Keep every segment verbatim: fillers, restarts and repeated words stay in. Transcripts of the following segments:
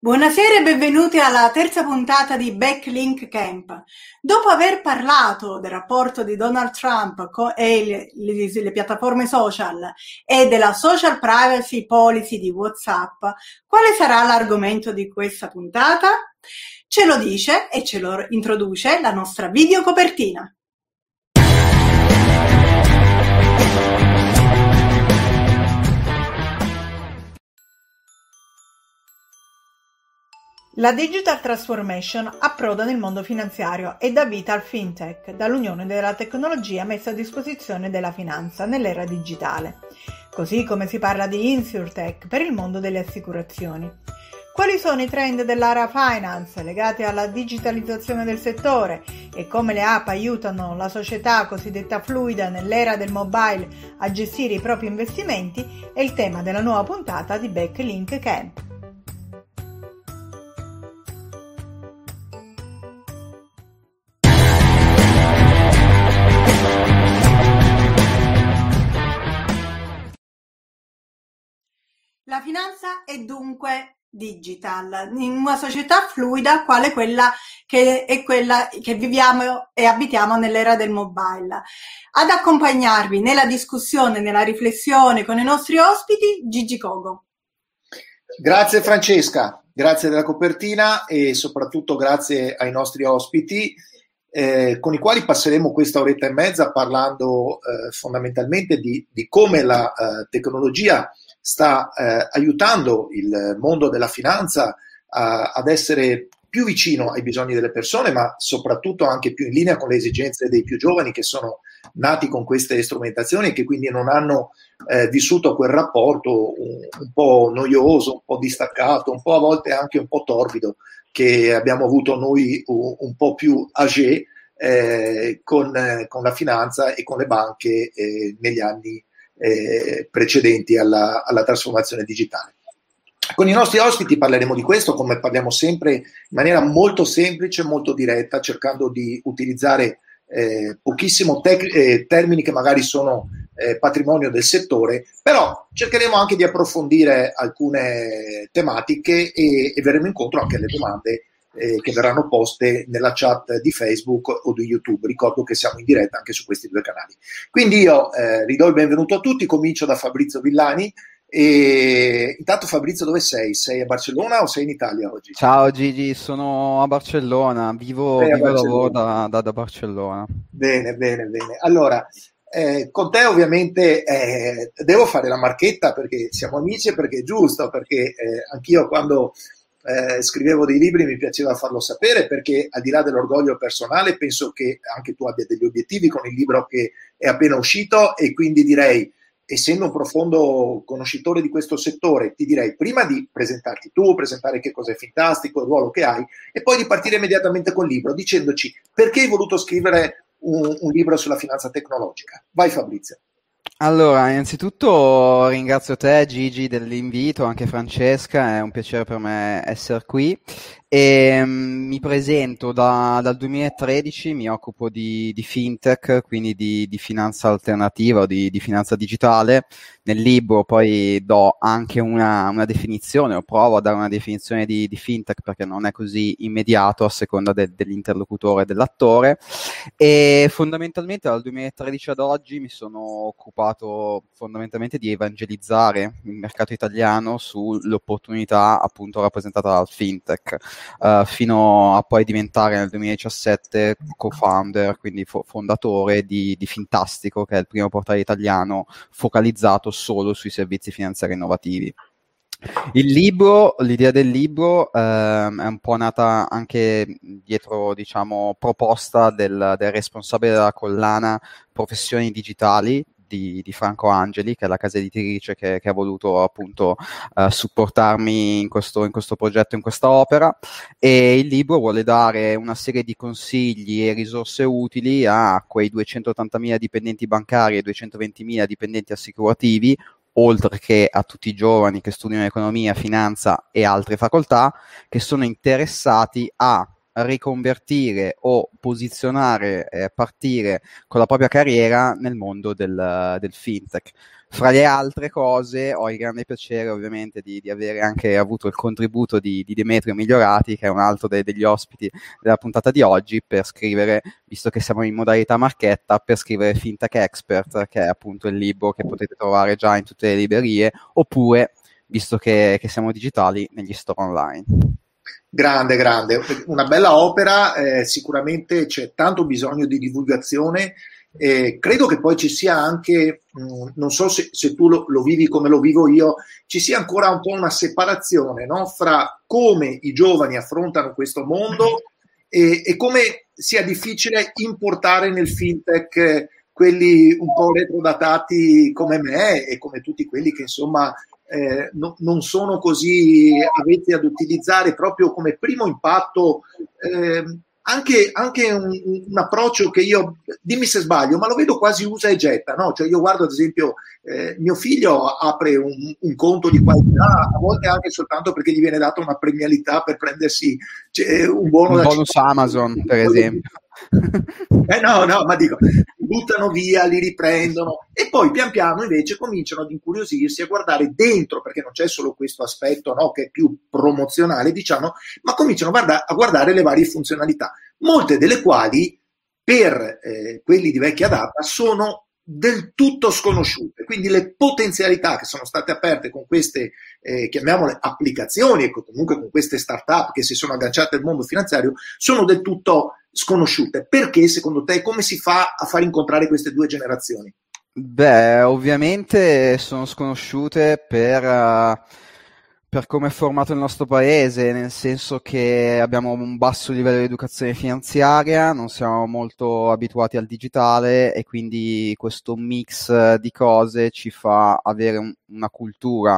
Buonasera e benvenuti alla terza puntata di Backlink Camp. Dopo aver parlato del rapporto di Donald Trump co- e le, le- le piattaforme social e della social privacy policy di WhatsApp, quale sarà l'argomento di questa puntata? Ce lo dice e ce lo introduce la nostra videocopertina. La Digital Transformation approda nel mondo finanziario e dà vita al FinTech, dall'unione della tecnologia messa a disposizione della finanza nell'era digitale, così come si parla di InsurTech per il mondo delle assicurazioni. Quali sono i trend dell'area finance legati alla digitalizzazione del settore e come le app aiutano la società cosiddetta fluida nell'era del mobile a gestire i propri investimenti è il tema della nuova puntata di Backlink Camp. La finanza è dunque digital, in una società fluida quale quella che è quella che viviamo e abitiamo nell'era del mobile. Ad accompagnarvi nella discussione, nella riflessione con i nostri ospiti, Gigi Cogo. Grazie Francesca, grazie della copertina e soprattutto grazie ai nostri ospiti eh, con i quali passeremo questa oretta e mezza parlando eh, fondamentalmente di, di come la eh, tecnologia sta eh, aiutando il mondo della finanza a, ad essere più vicino ai bisogni delle persone, ma soprattutto anche più in linea con le esigenze dei più giovani che sono nati con queste strumentazioni e che quindi non hanno eh, vissuto quel rapporto un, un po' noioso, un po' distaccato, un po' a volte anche un po' torbido che abbiamo avuto noi un, un po' più âgé eh, con, eh, con la finanza e con le banche eh, negli anni Eh, precedenti alla, alla trasformazione digitale. Con i nostri ospiti parleremo di questo, come parliamo sempre, in maniera molto semplice, molto diretta, cercando di utilizzare eh, pochissimo tec- eh, termini che magari sono eh, patrimonio del settore, però cercheremo anche di approfondire alcune tematiche e, e verremo incontro anche alle domande Eh, che verranno poste nella chat di Facebook o di YouTube. Ricordo che siamo in diretta anche su questi due canali. Quindi io eh, ridò il benvenuto a tutti, comincio da Fabrizio Villani. E intanto Fabrizio, dove sei? Sei a Barcellona o sei in Italia oggi? Ciao Gigi, sono a Barcellona, vivo, vivo e lavoro da, da, da Barcellona. Bene, bene, bene. Allora, eh, con te ovviamente eh, devo fare la marchetta perché siamo amici e perché è giusto, perché eh, anch'io quando Eh, scrivevo dei libri mi piaceva farlo sapere, perché al di là dell'orgoglio personale penso che anche tu abbia degli obiettivi con il libro che è appena uscito e quindi direi, essendo un profondo conoscitore di questo settore, ti direi prima di presentarti tu, presentare che cos'è Fintastico, il ruolo che hai e poi di partire immediatamente col libro dicendoci perché hai voluto scrivere un, un libro sulla finanza tecnologica. Vai Fabrizio. Allora, innanzitutto ringrazio te Gigi dell'invito, anche Francesca, è un piacere per me essere qui e um, mi presento da, dal duemilatredici, mi occupo di, di fintech, quindi di, di finanza alternativa o di, di finanza digitale. Nel libro poi do anche una, una definizione o provo a dare una definizione di, di fintech perché non è così immediato a seconda de, dell'interlocutore, dell'attore e fondamentalmente dal duemilatredici ad oggi mi sono occupato fondamentalmente di evangelizzare il mercato italiano sull'opportunità appunto rappresentata dal fintech uh, fino a poi diventare nel duemiladiciassette co-founder, quindi fo- fondatore di, di Fintastico, che è il primo portale italiano focalizzato solo sui servizi finanziari innovativi. Il libro, l'idea del libro ehm, è un po' nata anche dietro, diciamo, proposta del, del responsabile della collana Professioni Digitali di, di Franco Angeli, che è la casa editrice che, che ha voluto appunto eh, supportarmi in questo, in questo progetto, in questa opera, e il libro vuole dare una serie di consigli e risorse utili a quei duecentottantamila dipendenti bancari e duecentoventimila dipendenti assicurativi, oltre che a tutti i giovani che studiano economia, finanza e altre facoltà, che sono interessati a riconvertire o posizionare, eh, partire con la propria carriera nel mondo del, del fintech. Fra le altre cose ho il grande piacere ovviamente di, di avere anche avuto il contributo di, di Demetrio Migliorati, che è un altro de, degli ospiti della puntata di oggi, per scrivere, visto che siamo in modalità marchetta, per scrivere Fintech Expert, che è appunto il libro che potete trovare già in tutte le librerie, oppure, visto che, che siamo digitali, negli store online. Grande, grande, una bella opera, eh, sicuramente c'è tanto bisogno di divulgazione. Eh, credo che poi ci sia anche, mh, non so se, se tu lo, lo vivi come lo vivo io, ci sia ancora un po' una separazione, no? Fra come i giovani affrontano questo mondo e, e come sia difficile importare nel fintech eh, quelli un po' retrodatati come me e come tutti quelli che insomma eh, no, non sono così avvezzi ad utilizzare proprio come primo impatto eh, Anche, anche un, un approccio che io, dimmi se sbaglio, ma lo vedo quasi usa e getta, no? Cioè io guardo ad esempio eh, mio figlio apre un, un conto di qualità, a volte anche soltanto perché gli viene data una premialità per prendersi cioè, un buono un da bonus città. Amazon, per esempio. Eh no, no, ma dico, li buttano via, li riprendono e poi pian piano invece cominciano ad incuriosirsi, a guardare dentro, perché non c'è solo questo aspetto, no, che è più promozionale, diciamo, ma cominciano a, guarda- a guardare le varie funzionalità, molte delle quali per eh, quelli di vecchia data sono del tutto sconosciute, quindi le potenzialità che sono state aperte con queste, eh, chiamiamole applicazioni e comunque con queste start-up che si sono agganciate al mondo finanziario sono del tutto sconosciute. Perché secondo te come si fa a far incontrare queste due generazioni? Beh, ovviamente sono sconosciute per... Uh... per come è formato il nostro paese, nel senso che abbiamo un basso livello di educazione finanziaria, non siamo molto abituati al digitale e quindi questo mix di cose ci fa avere un, una cultura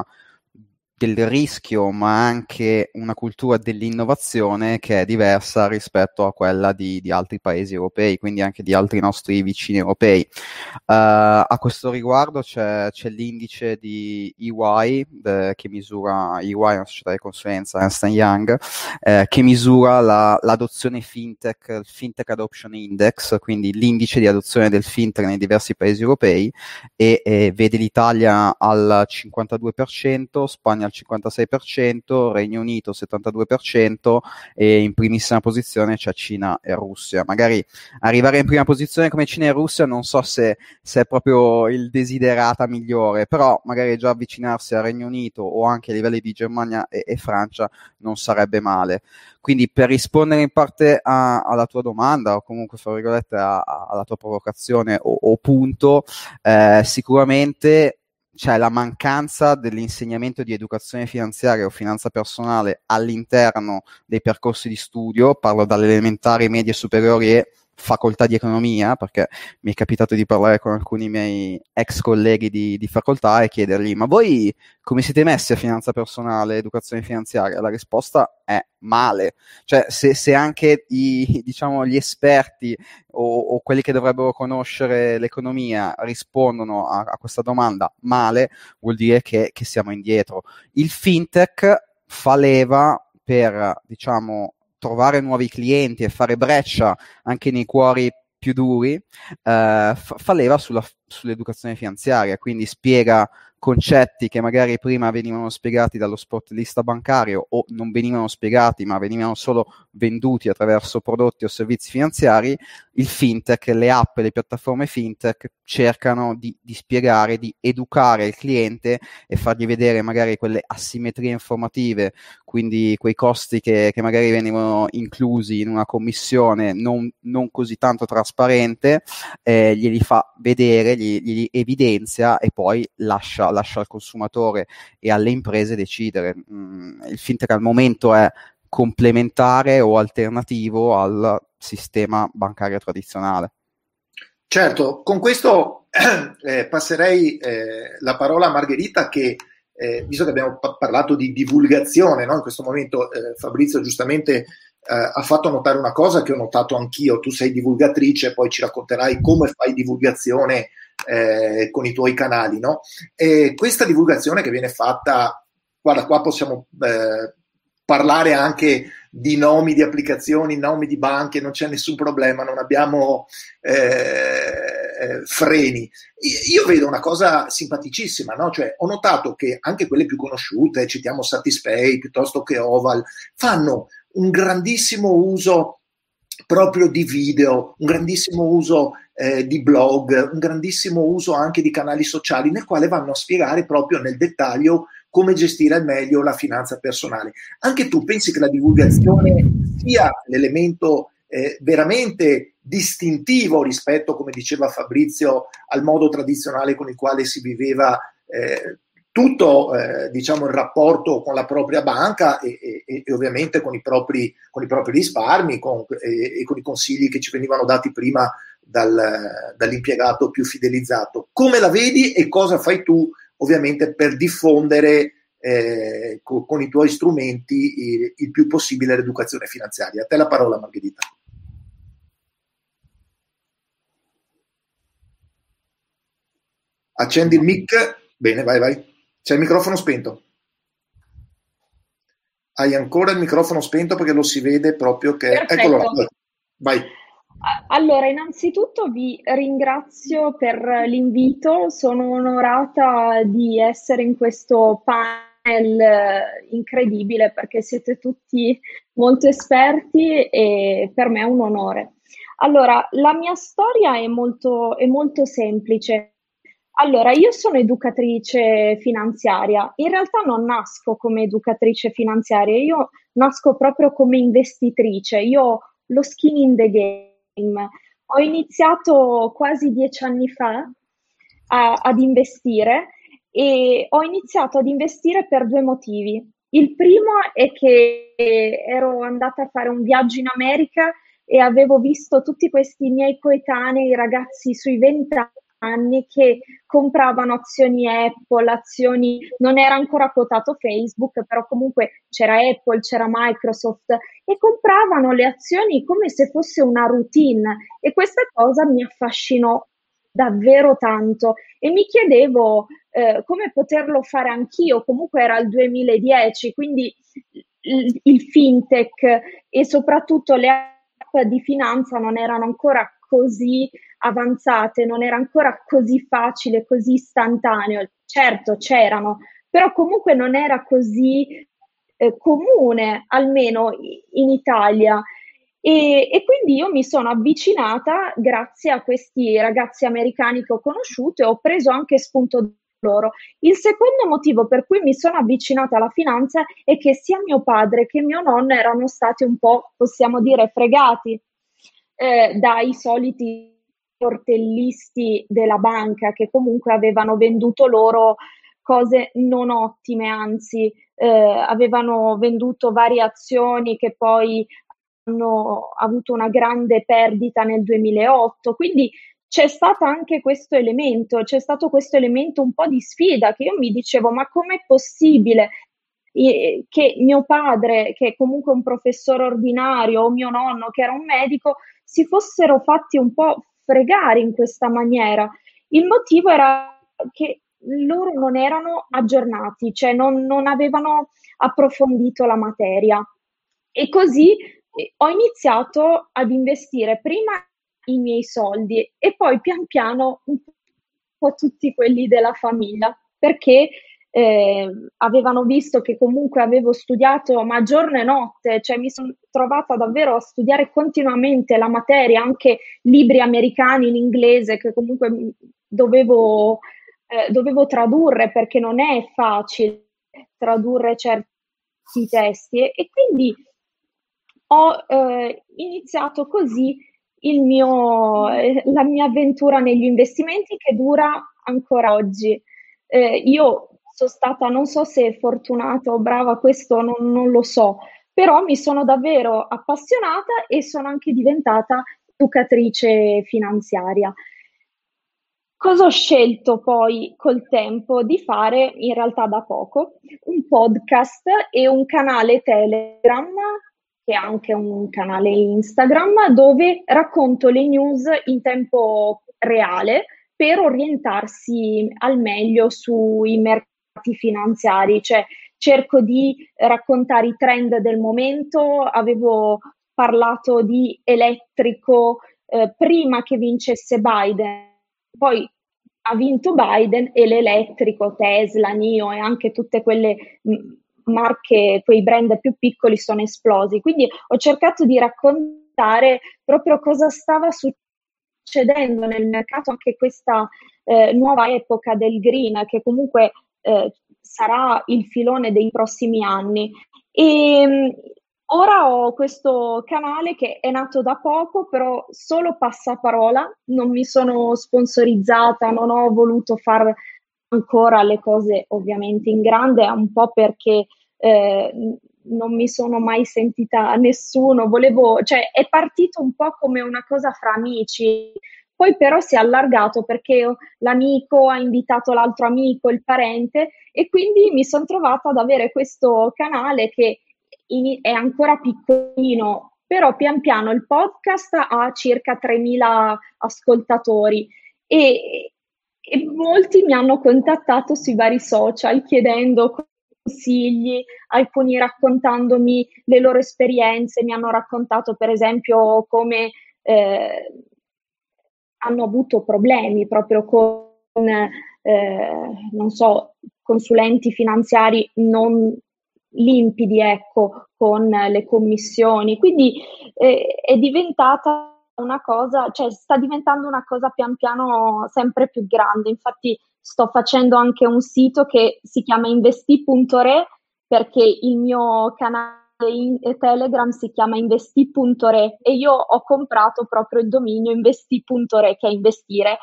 del rischio, ma anche una cultura dell'innovazione che è diversa rispetto a quella di, di altri paesi europei, quindi anche di altri nostri vicini europei. Uh, a questo riguardo c'è, c'è l'indice di E Y eh, che misura, E Y è una società di consulenza, Ernst and Young, eh, che misura la, l'adozione fintech, il Fintech Adoption Index, quindi l'indice di adozione del fintech nei diversi paesi europei e, e vede l'Italia al cinquantadue per cento, Spagna al cinquantasei per cento, Regno Unito settantadue per cento e in primissima posizione c'è Cina e Russia. Magari arrivare in prima posizione come Cina e Russia non so se, se è proprio il desiderata migliore, però magari già avvicinarsi al Regno Unito o anche a livelli di Germania e, e Francia non sarebbe male. Quindi per rispondere in parte a, alla tua domanda o comunque fra virgolette a, a, alla tua provocazione o, o punto, eh, sicuramente c'è la mancanza dell'insegnamento di educazione finanziaria o finanza personale all'interno dei percorsi di studio, parlo dalle elementari, medie, superiori e facoltà di economia, perché mi è capitato di parlare con alcuni miei ex colleghi di, di facoltà e chiedergli: ma voi come siete messi a finanza personale, educazione finanziaria? La risposta è male. Cioè se, se anche i, diciamo, gli esperti o, o quelli che dovrebbero conoscere l'economia rispondono a, a questa domanda male, vuol dire che, che siamo indietro. Il fintech fa leva per, diciamo, trovare nuovi clienti e fare breccia anche nei cuori più duri, eh, fa, fa leva sulla, sull'educazione finanziaria, quindi spiega concetti che magari prima venivano spiegati dallo sportellista bancario o non venivano spiegati ma venivano solo venduti attraverso prodotti o servizi finanziari. Il fintech, le app e le piattaforme fintech cercano di, di spiegare, di educare il cliente e fargli vedere magari quelle asimmetrie informative, quindi quei costi che, che magari venivano inclusi in una commissione non, non così tanto trasparente, eh, glieli fa vedere, gli, gli evidenzia e poi lascia, lascia al consumatore e alle imprese decidere. Mm, il fintech al momento è complementare o alternativo al sistema bancario tradizionale. Certo, con questo eh, passerei eh, la parola a Margherita che, eh, visto che abbiamo pa- parlato di divulgazione, no? In questo momento eh, Fabrizio giustamente eh, ha fatto notare una cosa che ho notato anch'io: tu sei divulgatrice, poi ci racconterai come fai divulgazione eh, con i tuoi canali, no? E questa divulgazione che viene fatta, guarda, qua possiamo eh, parlare anche di nomi di applicazioni, nomi di banche, non c'è nessun problema, non abbiamo, eh, eh, freni. Io vedo una cosa simpaticissima, no? Cioè, ho notato che anche quelle più conosciute, citiamo Satispay piuttosto che Oval, fanno un grandissimo uso proprio di video, un grandissimo uso eh, di blog, un grandissimo uso anche di canali sociali, nel quale vanno a spiegare proprio nel dettaglio come gestire al meglio la finanza personale. Anche tu pensi che la divulgazione sia l'elemento eh, veramente distintivo rispetto, come diceva Fabrizio, al modo tradizionale con il quale si viveva eh, tutto eh, diciamo il rapporto con la propria banca e, e, e ovviamente con i propri, con i propri risparmi con, e, e con i consigli che ci venivano dati prima dal, dall'impiegato più fidelizzato. Come la vedi e cosa fai tu ovviamente per diffondere eh, con, con i tuoi strumenti il, il più possibile l'educazione finanziaria? A te la parola, Margherita. Accendi il mic. Bene, vai, vai. C'è il microfono spento. Hai ancora il microfono spento perché lo si vede proprio che... Perfetto. Eccolo là. Vai. Allora, innanzitutto vi ringrazio per l'invito, sono onorata di essere in questo panel incredibile perché siete tutti molto esperti e per me è un onore. Allora, la mia storia è molto, è molto semplice. Allora, io sono educatrice finanziaria, in realtà non nasco come educatrice finanziaria, io nasco proprio come investitrice, io ho lo skin in the game. Ho iniziato quasi dieci anni fa a, ad investire e ho iniziato ad investire per due motivi. Il primo è che ero andata a fare un viaggio in America e avevo visto tutti questi miei coetanei, ragazzi sui venti anni che compravano azioni Apple, azioni, non era ancora quotato Facebook, però comunque c'era Apple, c'era Microsoft e compravano le azioni come se fosse una routine e questa cosa mi affascinò davvero tanto e mi chiedevo eh, come poterlo fare anch'io, comunque era il duemiladieci, quindi il, il fintech e soprattutto le app di finanza non erano ancora così avanzate, non era ancora così facile, così istantaneo. Certo, c'erano, però comunque non era così eh, comune, almeno in Italia. E, e quindi io mi sono avvicinata grazie a questi ragazzi americani che ho conosciuto e ho preso anche spunto da loro. Il secondo motivo per cui mi sono avvicinata alla finanza è che sia mio padre che mio nonno erano stati un po', possiamo dire, fregati eh, dai soliti tortellisti della banca che comunque avevano venduto loro cose non ottime, anzi eh, avevano venduto varie azioni che poi hanno avuto una grande perdita nel duemilaotto, quindi c'è stato anche questo elemento, c'è stato questo elemento un po' di sfida che io mi dicevo ma com'è possibile che mio padre, che è comunque un professore ordinario, o mio nonno, che era un medico, si fossero fatti un po' fregare in questa maniera. Il motivo era che loro non erano aggiornati, cioè non, non avevano approfondito la materia. E così eh, ho iniziato ad investire prima i miei soldi e poi pian piano un po' tutti quelli della famiglia, perché eh, avevano visto che comunque avevo studiato ma giorno e notte, cioè mi sono trovata davvero a studiare continuamente la materia, anche libri americani in inglese che comunque dovevo, eh, dovevo tradurre perché non è facile tradurre certi testi e, e quindi ho eh, iniziato così il mio, eh, la mia avventura negli investimenti che dura ancora oggi. Eh, io sono stata, non so se fortunata o brava, questo non, non lo so, però mi sono davvero appassionata e sono anche diventata educatrice finanziaria. Cosa ho scelto poi col tempo di fare, in realtà da poco, un podcast e un canale Telegram, che è anche un canale Instagram, dove racconto le news in tempo reale per orientarsi al meglio sui mercati finanziari, cioè cerco di raccontare i trend del momento. Avevo parlato di elettrico eh, prima che vincesse Biden, poi ha vinto Biden e l'elettrico, Tesla, N I O e anche tutte quelle mh, marche, quei brand più piccoli sono esplosi. Quindi ho cercato di raccontare proprio cosa stava succedendo nel mercato, anche questa eh, nuova epoca del green, che comunque eh, sarà il filone dei prossimi anni. E mh, ora ho questo canale che è nato da poco, però solo passaparola, non mi sono sponsorizzata, non ho voluto fare ancora le cose ovviamente in grande, un po' perché eh, non mi sono mai sentita nessuno, volevo, cioè è partito un po' come una cosa fra amici, poi però si è allargato perché l'amico ha invitato l'altro amico, il parente, e quindi mi sono trovata ad avere questo canale che in, è ancora piccolino, però pian piano il podcast ha circa tremila ascoltatori e, e molti mi hanno contattato sui vari social chiedendo consigli, alcuni raccontandomi le loro esperienze, mi hanno raccontato per esempio come eh, hanno avuto problemi proprio con, eh, non so, consulenti finanziari non limpidi, ecco, con le commissioni. Quindi eh, è diventata una cosa, cioè sta diventando una cosa pian piano sempre più grande. Infatti sto facendo anche un sito che si chiama investi punto re, perché il mio canale in Telegram si chiama investi punto re e io ho comprato proprio il dominio investi punto re, che è investire,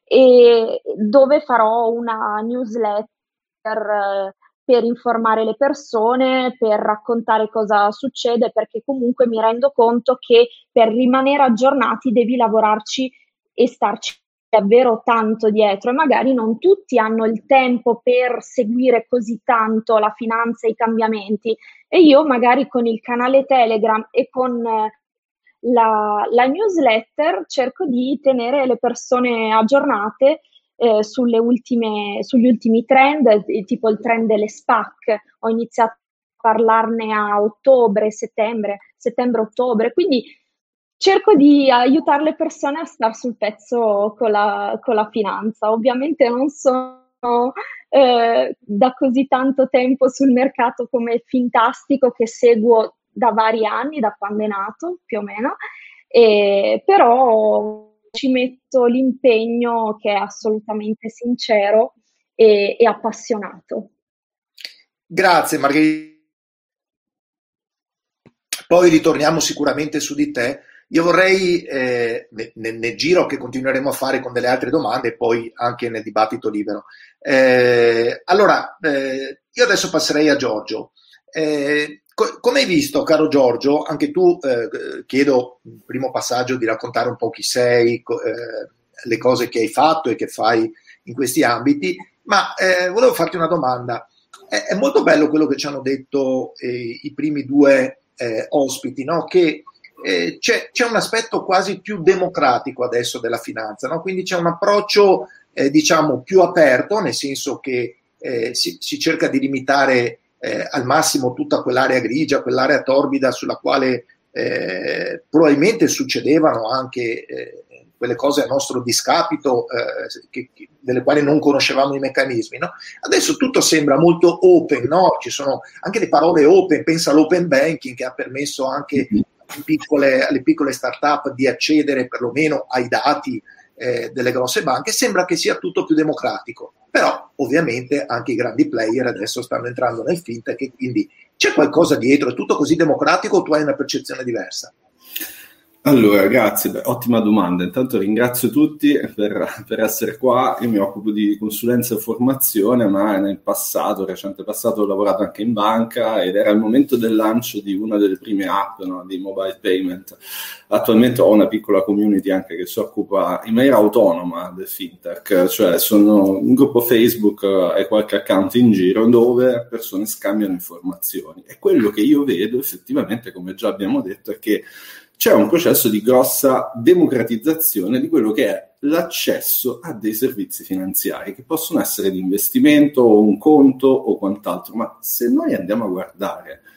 e dove farò una newsletter per, per informare le persone, per raccontare cosa succede, perché comunque mi rendo conto che per rimanere aggiornati devi lavorarci e starci davvero tanto dietro, e magari non tutti hanno il tempo per seguire così tanto la finanza e i cambiamenti, e io magari con il canale Telegram e con la, la newsletter cerco di tenere le persone aggiornate eh, sulle ultime, sugli ultimi trend, tipo il trend delle SPAC. Ho iniziato a parlarne a ottobre, settembre, settembre-ottobre, quindi cerco di aiutare le persone a star sul pezzo con la, con la finanza. Ovviamente non sono eh, da così tanto tempo sul mercato come Fintastico, che seguo da vari anni, da quando è nato più o meno, e, però ci metto l'impegno che è assolutamente sincero e, e appassionato. Grazie Margherita. Poi ritorniamo sicuramente su di te. Io vorrei, eh, nel, nel giro che continueremo a fare con delle altre domande e poi anche nel dibattito libero. Eh, allora, eh, io adesso passerei a Giorgio. Eh, co- come hai visto, caro Giorgio, anche tu, eh, chiedo in primo passaggio di raccontare un po' chi sei, co- eh, le cose che hai fatto e che fai in questi ambiti, ma eh, volevo farti una domanda. È, è molto bello quello che ci hanno detto eh, i primi due eh, ospiti, no? Che Eh, c'è, c'è un aspetto quasi più democratico adesso della finanza, no? Quindi c'è un approccio eh, diciamo più aperto, nel senso che eh, si, si cerca di limitare eh, al massimo tutta quell'area grigia, quell'area torbida sulla quale eh, probabilmente succedevano anche eh, quelle cose a nostro discapito, eh, che, che, delle quali non conoscevamo i meccanismi, no? Adesso tutto sembra molto open, no? Ci sono anche le parole open, pensa all'open banking che ha permesso anche Piccole, alle piccole start-up di accedere perlomeno ai dati eh, delle grosse banche. Sembra che sia tutto più democratico, però ovviamente anche i grandi player adesso stanno entrando nel fintech e quindi c'è qualcosa dietro. È tutto così democratico o tu hai una percezione diversa? Allora, grazie, beh, ottima domanda. Intanto ringrazio tutti per, per essere qua. Io mi occupo di consulenza e formazione, ma nel passato, recente passato, ho lavorato anche in banca ed era il momento del lancio di una delle prime app, no, di mobile payment. Attualmente ho una piccola community anche che si occupa in maniera autonoma del fintech, cioè sono un gruppo Facebook e qualche account in giro dove persone scambiano informazioni. E quello che io vedo effettivamente, come già abbiamo detto, è che c'è un processo di grossa democratizzazione di quello che è l'accesso a dei servizi finanziari, che possono essere di investimento o un conto o quant'altro, ma se noi andiamo a guardare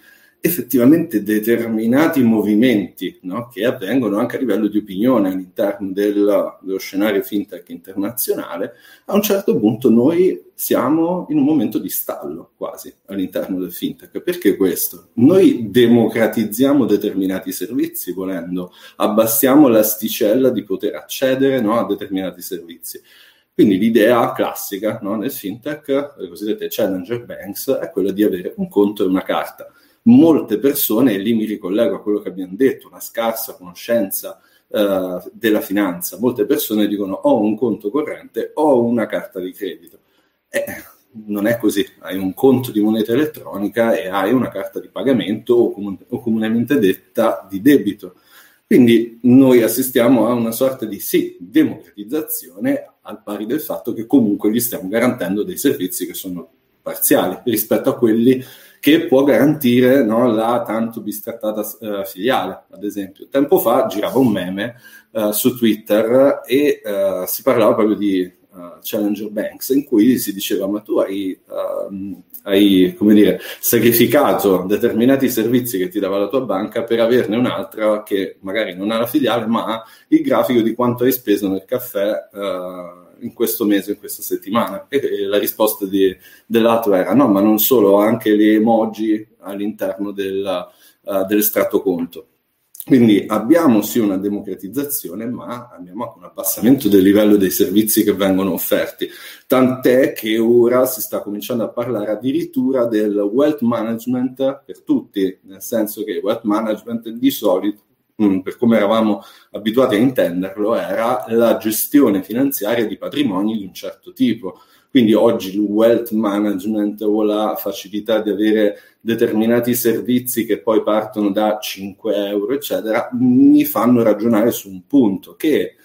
effettivamente determinati movimenti, no? Che avvengono anche a livello di opinione all'interno del, dello scenario fintech internazionale, a un certo punto noi siamo in un momento di stallo quasi all'interno del fintech. Perché questo? Noi democratizziamo determinati servizi volendo, abbassiamo l'asticella di poter accedere, no, a determinati servizi. Quindi l'idea classica, no, nel fintech, le cosiddette challenger banks, è quella di avere un conto e una carta. Molte persone, e lì mi ricollego a quello che abbiamo detto, una scarsa conoscenza eh, della finanza, molte persone dicono ho un conto corrente, ho una carta di credito. Eh, non è così, hai un conto di moneta elettronica e hai una carta di pagamento o, comun- o comunemente detta di debito. Quindi noi assistiamo a una sorta di sì, democratizzazione, al pari del fatto che comunque gli stiamo garantendo dei servizi che sono parziali rispetto a quelli che può garantire, no, la tanto bistrattata uh, filiale, ad esempio. Tempo fa girava un meme uh, su Twitter e uh, si parlava proprio di uh, challenger banks, in cui si diceva ma tu hai, uh, hai come dire, sacrificato determinati servizi che ti dava la tua banca per averne un'altra che magari non ha la filiale ma ha il grafico di quanto hai speso nel caffè uh, in questo mese, in questa settimana. E la risposta di, dell'altro era no, ma non solo, anche le emoji all'interno del, uh, dell'estratto conto. Quindi abbiamo sì una democratizzazione, ma abbiamo anche un abbassamento del livello dei servizi che vengono offerti, tant'è che ora si sta cominciando a parlare addirittura del wealth management per tutti, nel senso che il wealth management di solito, per come eravamo abituati a intenderlo, era la gestione finanziaria di patrimoni di un certo tipo. Quindi oggi il wealth management o la facilità di avere determinati servizi che poi partono da cinque euro, eccetera, mi fanno ragionare su un punto che,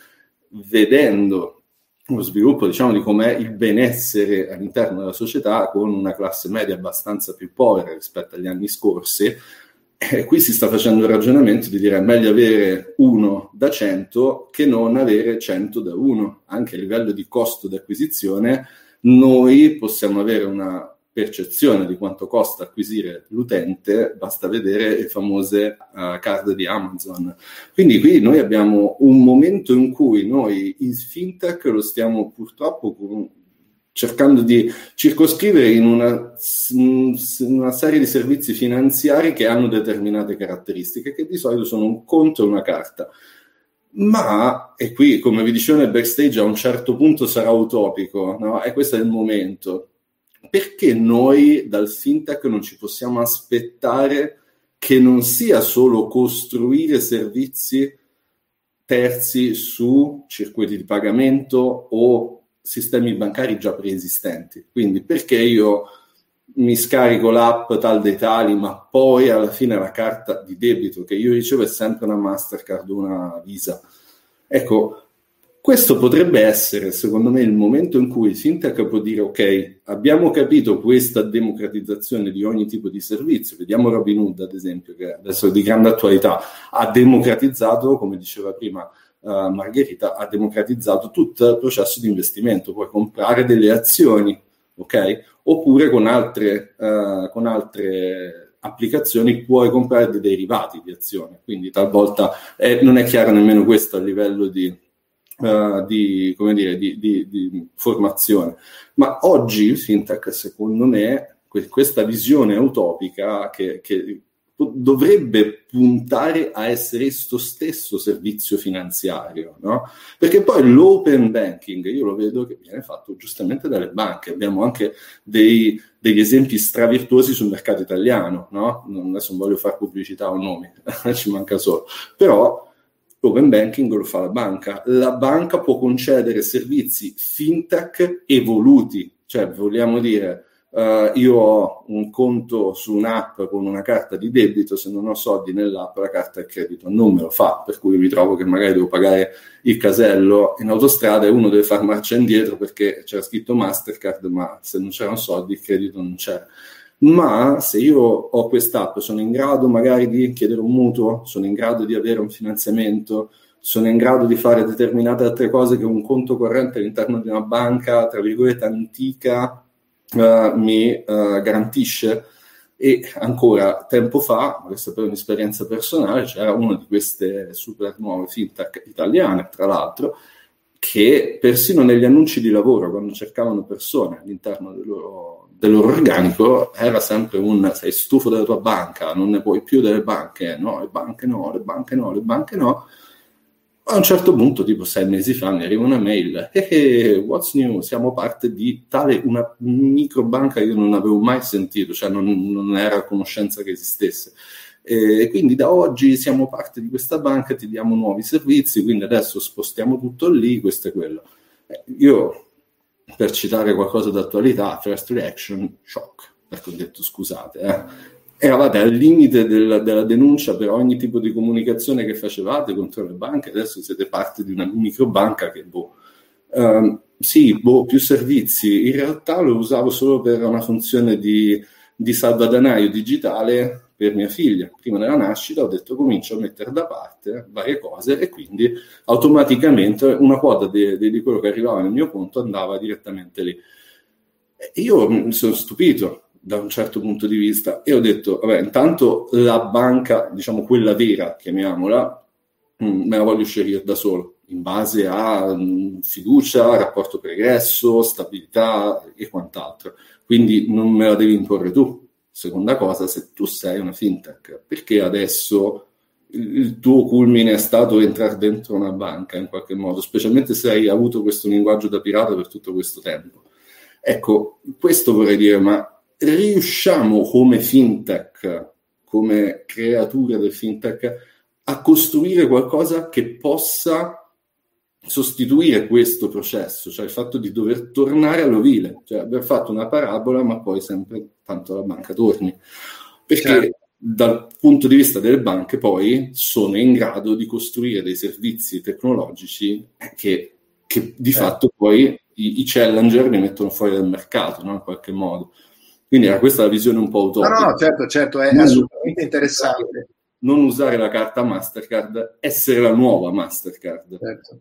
vedendo lo sviluppo, diciamo, di com'è il benessere all'interno della società, con una classe media abbastanza più povera rispetto agli anni scorsi, Eh, qui si sta facendo il ragionamento di dire è meglio avere uno da cento che non avere cento da uno. Anche a livello di costo di acquisizione noi possiamo avere una percezione di quanto costa acquisire l'utente, basta vedere le famose uh, card di Amazon. Quindi qui noi abbiamo un momento in cui noi il fintech lo stiamo purtroppo con, cercando di circoscrivere in una, in una serie di servizi finanziari che hanno determinate caratteristiche, che di solito sono un conto e una carta. Ma, e qui, come vi dicevo nel backstage, a un certo punto sarà utopico, no? E questo è il momento. Perché noi dal fintech non ci possiamo aspettare che non sia solo costruire servizi terzi su circuiti di pagamento o sistemi bancari già preesistenti? Quindi perché io mi scarico l'app tal dei tali, ma poi alla fine la carta di debito che io ricevo è sempre una Mastercard o una Visa? Ecco, questo potrebbe essere, secondo me, il momento in cui il fintech può dire ok, abbiamo capito questa democratizzazione di ogni tipo di servizio. Vediamo Robinhood, ad esempio, che adesso è di grande attualità, ha democratizzato, come diceva prima Uh, Margherita, ha democratizzato tutto il processo di investimento. Puoi comprare delle azioni, ok? Oppure con altre, uh, con altre applicazioni puoi comprare dei derivati di azione. Quindi talvolta eh, non è chiaro nemmeno questo a livello di, uh, di, come dire, di, di, di formazione. Ma oggi il fintech, secondo me, que- questa visione utopica che, che dovrebbe puntare a essere esso stesso servizio finanziario, no? Perché poi l'open banking, io lo vedo che viene fatto giustamente dalle banche. Abbiamo anche dei, degli esempi stravirtuosi sul mercato italiano, no? Adesso non voglio fare pubblicità o nomi, ci manca solo. Però l'open banking lo fa la banca. La banca può concedere servizi fintech evoluti, cioè vogliamo dire Uh, io ho un conto su un'app con una carta di debito, se non ho soldi nell'app la carta di credito non me lo fa, per cui mi trovo che magari devo pagare il casello in autostrada e uno deve fare marcia indietro perché c'era scritto Mastercard, ma se non c'erano soldi il credito non c'era. Ma se io ho quest'app, sono in grado magari di chiedere un mutuo, sono in grado di avere un finanziamento, sono in grado di fare determinate altre cose che un conto corrente all'interno di una banca, tra virgolette, antica, Uh, mi uh, garantisce. E ancora tempo fa, questa per un'esperienza personale, c'era una di queste super nuove fintech italiane, tra l'altro, che persino negli annunci di lavoro, quando cercavano persone all'interno del loro, del loro organico, era sempre un: sei stufo della tua banca, non ne puoi più delle banche, no, le banche no, le banche no, le banche no. A un certo punto, tipo sei mesi fa, mi arriva una mail: hey, hey, what's new? Siamo parte di tale, una microbanca che io non avevo mai sentito, cioè non, non era a conoscenza che esistesse. E quindi da oggi siamo parte di questa banca, ti diamo nuovi servizi, quindi adesso spostiamo tutto lì, questo e quello. Eh, io, per citare qualcosa d'attualità, first reaction, shock, perché ho detto scusate, eh. Eravate al limite della, della denuncia per ogni tipo di comunicazione che facevate contro le banche, adesso siete parte di una microbanca che, boh, um, sì, boh, più servizi. In realtà lo usavo solo per una funzione di, di salvadanaio digitale per mia figlia. Prima della nascita ho detto comincio a mettere da parte varie cose e quindi automaticamente una quota di, di quello che arrivava nel mio conto andava direttamente lì. E io mi sono stupito da un certo punto di vista e ho detto, vabbè, intanto la banca, diciamo quella vera, chiamiamola, mh, me la voglio scegliere da solo, in base a mh, fiducia, rapporto pregresso, stabilità e quant'altro. Quindi non me la devi imporre tu. Seconda cosa, se tu sei una fintech, perché adesso il, il tuo culmine è stato entrare dentro una banca in qualche modo, specialmente se hai avuto questo linguaggio da pirata per tutto questo tempo? Ecco, questo vorrei dire, ma riusciamo come fintech, come creature del fintech, a costruire qualcosa che possa sostituire questo processo, cioè il fatto di dover tornare all'ovile, cioè aver fatto una parabola ma poi sempre tanto la banca torni, perché certo, dal punto di vista delle banche poi sono in grado di costruire dei servizi tecnologici che, che di certo, fatto poi i, i challenger li mettono fuori dal mercato, no? In qualche modo. Quindi era questa la visione un po' utopica. No, no, certo, certo, è non assolutamente interessante. Non usare la carta Mastercard, essere la nuova Mastercard. Certo.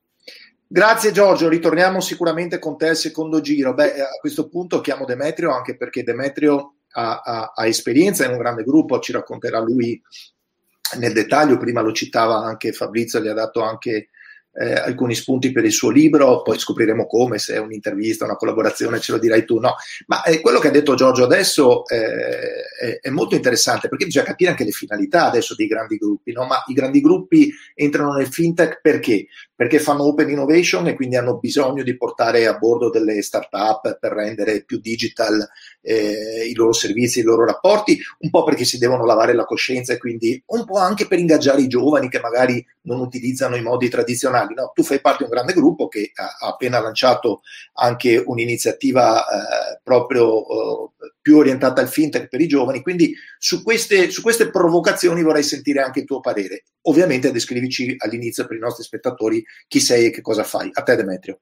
Grazie Giorgio, ritorniamo sicuramente con te al secondo giro. Beh, a questo punto chiamo Demetrio, anche perché Demetrio ha, ha, ha esperienza in un grande gruppo, ci racconterà lui nel dettaglio, prima lo citava anche Fabrizio, gli ha dato anche Eh, alcuni spunti per il suo libro, poi scopriremo come, se è un'intervista, una collaborazione, ce lo dirai tu, no? Ma eh, quello che ha detto Giorgio adesso eh, è, è molto interessante, perché bisogna capire anche le finalità adesso dei grandi gruppi, no? Ma i grandi gruppi entrano nel fintech perché? Perché fanno open innovation e quindi hanno bisogno di portare a bordo delle start-up per rendere più digital eh, i loro servizi, i loro rapporti, un po' perché si devono lavare la coscienza e quindi un po' anche per ingaggiare i giovani che magari non utilizzano i modi tradizionali. No, tu fai parte di un grande gruppo che ha appena lanciato anche un'iniziativa eh, proprio eh, più orientata al fintech per i giovani, quindi su queste, su queste provocazioni vorrei sentire anche il tuo parere. Ovviamente descrivici all'inizio per i nostri spettatori chi sei e che cosa fai. A te Demetrio.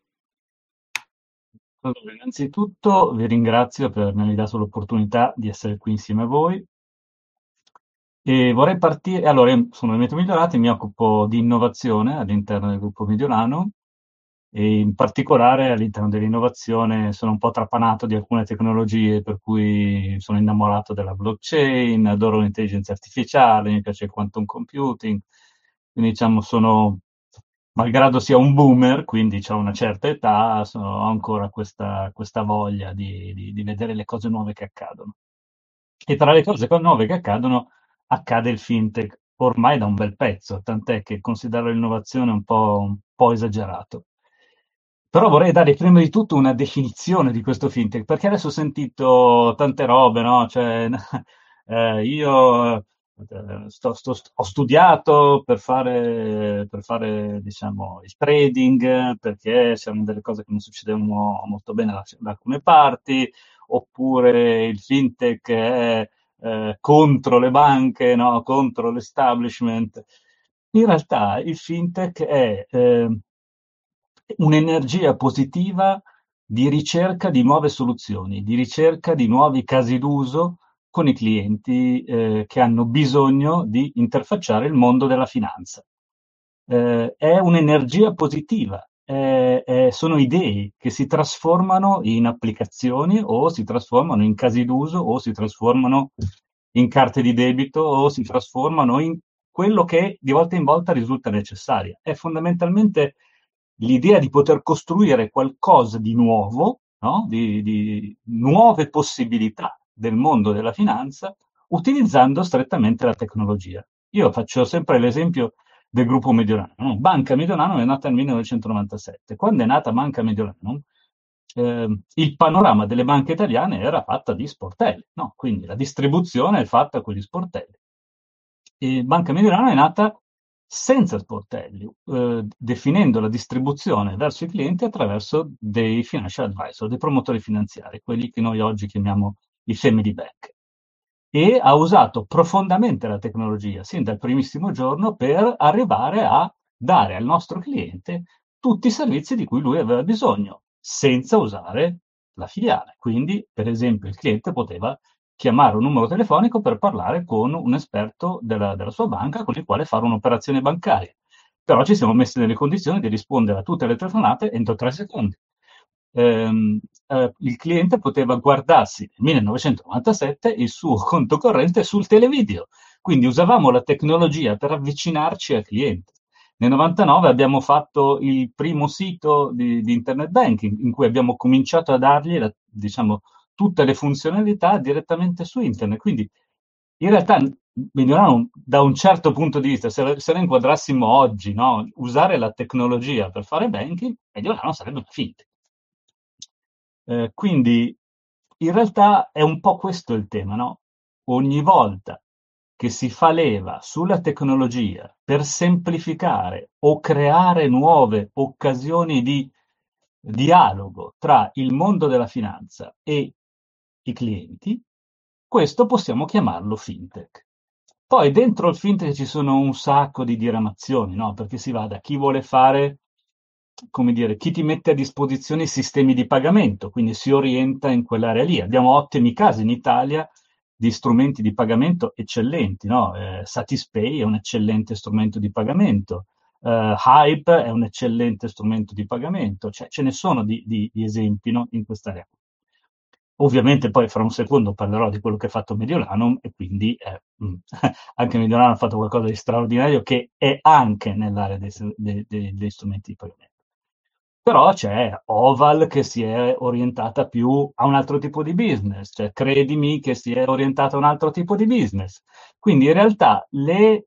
Allora, innanzitutto vi ringrazio per avermi dato l'opportunità di essere qui insieme a voi. E vorrei partire, allora io sono Demetrio Migliorati, mi occupo di innovazione all'interno del gruppo Mediolano e in particolare all'interno dell'innovazione sono un po' trapanato di alcune tecnologie, per cui sono innamorato della blockchain, adoro l'intelligenza artificiale, mi piace il quantum computing, quindi diciamo sono, malgrado sia un boomer, quindi ho una certa età, sono, ho ancora questa, questa voglia di, di, di vedere le cose nuove che accadono. E tra le cose nuove che accadono accade il fintech ormai da un bel pezzo, tant'è che considero l'innovazione un po', un po' esagerato. Però vorrei dare prima di tutto una definizione di questo fintech, perché adesso ho sentito tante robe, no? Cioè, eh, io eh, sto, sto, ho studiato per fare, per fare, diciamo, il trading, perché c'erano delle cose che non succedevano molto bene da, da alcune parti, oppure il fintech è eh, contro le banche, no? Contro l'establishment. In realtà il fintech è eh, un'energia positiva di ricerca di nuove soluzioni, di ricerca di nuovi casi d'uso con i clienti eh, che hanno bisogno di interfacciare il mondo della finanza. Eh, è un'energia positiva eh, eh, sono idee che si trasformano in applicazioni o si trasformano in casi d'uso o si trasformano in carte di debito o si trasformano in quello che di volta in volta risulta necessario. È fondamentalmente l'idea di poter costruire qualcosa di nuovo, no? di, di nuove possibilità del mondo della finanza, utilizzando strettamente la tecnologia. Io faccio sempre l'esempio del gruppo Mediolanum. No? Banca Mediolanum è nata nel millenovecentonovantasette. Quando è nata Banca Mediolanum, eh, il panorama delle banche italiane era fatta di sportelli, no? Quindi la distribuzione è fatta con gli sportelli. E Banca Mediolanum è nata senza sportelli, eh, definendo la distribuzione verso i clienti attraverso dei financial advisor, dei promotori finanziari, quelli che noi oggi chiamiamo i family bank. E ha usato profondamente la tecnologia sin dal primissimo giorno per arrivare a dare al nostro cliente tutti i servizi di cui lui aveva bisogno, senza usare la filiale. Quindi, per esempio, il cliente poteva chiamare un numero telefonico per parlare con un esperto della, della sua banca con il quale fare un'operazione bancaria. Però ci siamo messi nelle condizioni di rispondere a tutte le telefonate entro tre secondi. Ehm, eh, il cliente poteva guardarsi nel millenovecentonovantasette il suo conto corrente sul televideo, quindi usavamo la tecnologia per avvicinarci al cliente. Nel novantanove abbiamo fatto il primo sito di, di internet banking in cui abbiamo cominciato a dargli la, diciamo, tutte le funzionalità direttamente su internet. Quindi in realtà Mediolanum, da un certo punto di vista, se, se la inquadrassimo oggi, no, usare la tecnologia per fare banking, Mediolanum sarebbe una fintech. Eh, quindi in realtà è un po' questo il tema, no? Ogni volta che si fa leva sulla tecnologia per semplificare o creare nuove occasioni di dialogo tra il mondo della finanza e i clienti, questo possiamo chiamarlo fintech. Poi dentro il fintech ci sono un sacco di diramazioni, no? Perché si va da chi vuole fare, come dire, chi ti mette a disposizione i sistemi di pagamento, quindi si orienta in quell'area lì. Abbiamo ottimi casi in Italia di strumenti di pagamento eccellenti, no? Eh, Satispay è un eccellente strumento di pagamento, eh, Hype è un eccellente strumento di pagamento, cioè ce ne sono di, di, di esempi, no? In quest'area. Ovviamente poi fra un secondo parlerò di quello che ha fatto Mediolanum e quindi eh, anche Mediolanum ha fatto qualcosa di straordinario che è anche nell'area dei, dei, dei, dei strumenti di pagamento. Però c'è Oval che si è orientata più a un altro tipo di business, c'è Credimi che si è orientata a un altro tipo di business. Quindi in realtà le,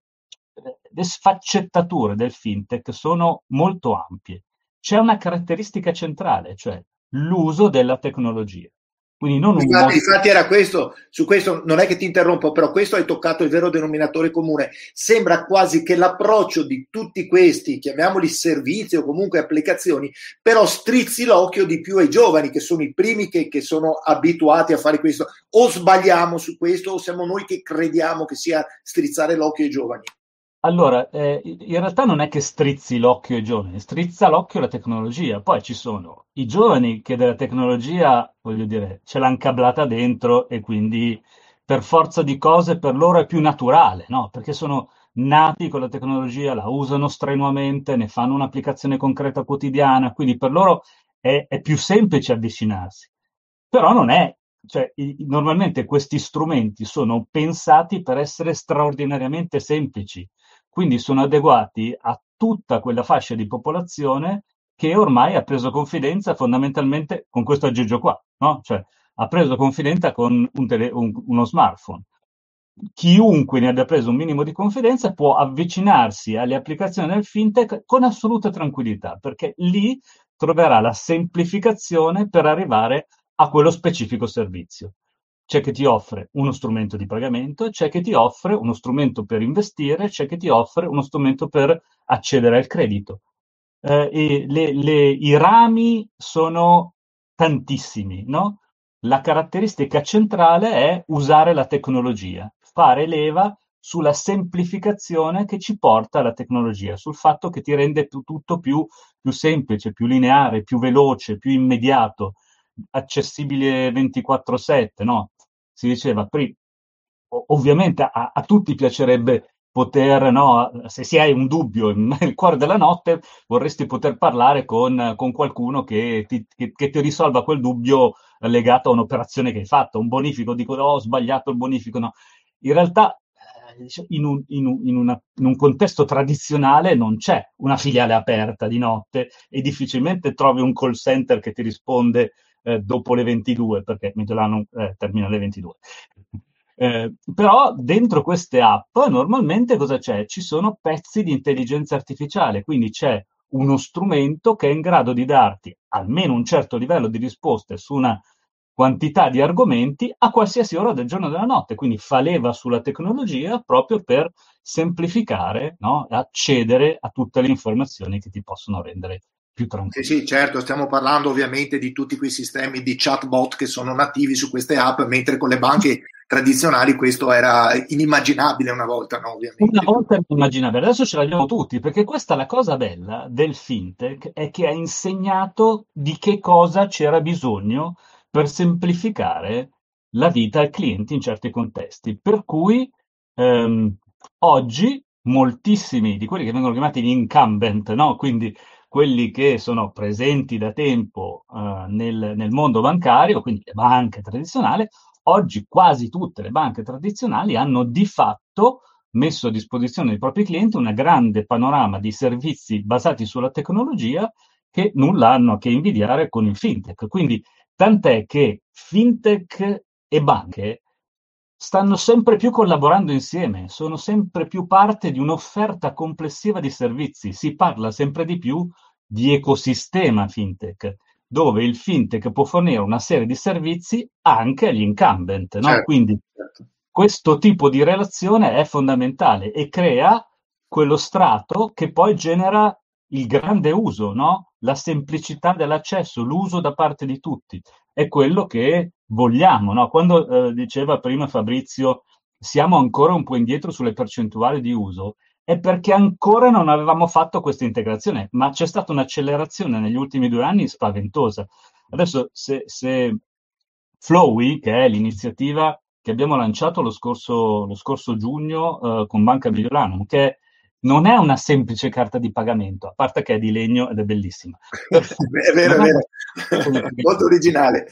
le sfaccettature del fintech sono molto ampie. C'è una caratteristica centrale, cioè l'uso della tecnologia. Quindi non un infatti, modo... infatti era questo, su questo non è che ti interrompo, però questo hai toccato il vero denominatore comune. Sembra quasi che l'approccio di tutti questi, chiamiamoli servizi o comunque applicazioni, però strizzi l'occhio di più ai giovani, che sono i primi che, che sono abituati a fare questo. O sbagliamo su questo o siamo noi che crediamo che sia strizzare l'occhio ai giovani? Allora, eh, in realtà non è che strizzi l'occhio ai giovani, strizza l'occhio alla tecnologia. Poi ci sono i giovani che della tecnologia, voglio dire, ce l'hanno cablata dentro e quindi per forza di cose per loro è più naturale, no? Perché sono nati con la tecnologia, la usano strenuamente, ne fanno un'applicazione concreta quotidiana, quindi per loro è, è più semplice avvicinarsi. Però non è, cioè, i, normalmente questi strumenti sono pensati per essere straordinariamente semplici. Quindi sono adeguati a tutta quella fascia di popolazione che ormai ha preso confidenza fondamentalmente con questo aggeggio qua, no? Cioè ha preso confidenza con un tele, un, uno smartphone. Chiunque ne abbia preso un minimo di confidenza può avvicinarsi alle applicazioni del fintech con assoluta tranquillità, perché lì troverà la semplificazione per arrivare a quello specifico servizio. C'è chi ti offre uno strumento di pagamento, c'è chi ti offre uno strumento per investire, c'è chi ti offre uno strumento per accedere al credito. Eh, e le, le, I rami sono tantissimi, no? La caratteristica centrale è usare la tecnologia, fare leva sulla semplificazione che ci porta la tecnologia, sul fatto che ti rende più, tutto più, più semplice, più lineare, più veloce, più immediato, accessibile ventiquattro sette, no? Si diceva prima, ovviamente a, a tutti piacerebbe poter, no, se si hai un dubbio nel cuore della notte, vorresti poter parlare con, con qualcuno che ti, che, che ti risolva quel dubbio legato a un'operazione che hai fatto, un bonifico, dico oh, ho sbagliato il bonifico, no. In realtà in un, in, un, in, una, in un contesto tradizionale non c'è una filiale aperta di notte e difficilmente trovi un call center che ti risponde eh, dopo le ventidue, perché Mediolanum eh, termina alle ventidue. Eh, però dentro queste app normalmente cosa c'è? Ci sono pezzi di intelligenza artificiale, quindi c'è uno strumento che è in grado di darti almeno un certo livello di risposte su una quantità di argomenti a qualsiasi ora del giorno e della notte, quindi fa leva sulla tecnologia proprio per semplificare, no? Accedere a tutte le informazioni che ti possono rendere più tranquillo. Sì, sì, certo, stiamo parlando ovviamente di tutti quei sistemi di chatbot che sono nativi su queste app, mentre con le banche tradizionali questo era inimmaginabile una volta, no? Ovviamente. Una volta inimmaginabile, adesso ce l'abbiamo tutti, perché questa è la cosa bella del fintech, è che ha insegnato di che cosa c'era bisogno per semplificare la vita al cliente in certi contesti. Per cui ehm, oggi moltissimi di quelli che vengono chiamati gli incumbent, no? Quindi quelli che sono presenti da tempo eh, nel, nel mondo bancario, quindi le banche tradizionali, oggi quasi tutte le banche tradizionali hanno di fatto messo a disposizione dei propri clienti una grande panorama di servizi basati sulla tecnologia che nulla hanno a che invidiare con il fintech. Quindi tant'è che fintech e banche stanno sempre più collaborando insieme, sono sempre più parte di un'offerta complessiva di servizi. Si parla sempre di più di ecosistema fintech, dove il fintech può fornire una serie di servizi anche agli incumbent, no? Certo, Quindi certo. questo tipo di relazione è fondamentale e crea quello strato che poi genera il grande uso, no? La semplicità dell'accesso, l'uso da parte di tutti. È quello che vogliamo, no? Quando eh, diceva prima Fabrizio, siamo ancora un po' indietro sulle percentuali di uso, è perché ancora non avevamo fatto questa integrazione, ma c'è stata un'accelerazione negli ultimi due anni spaventosa. Adesso, se, se Flowee, che è l'iniziativa che abbiamo lanciato lo scorso, lo scorso giugno eh, con Banca Mediolanum, che non è una semplice carta di pagamento, a parte che è di legno ed è bellissima. È vero, è vero, molto originale.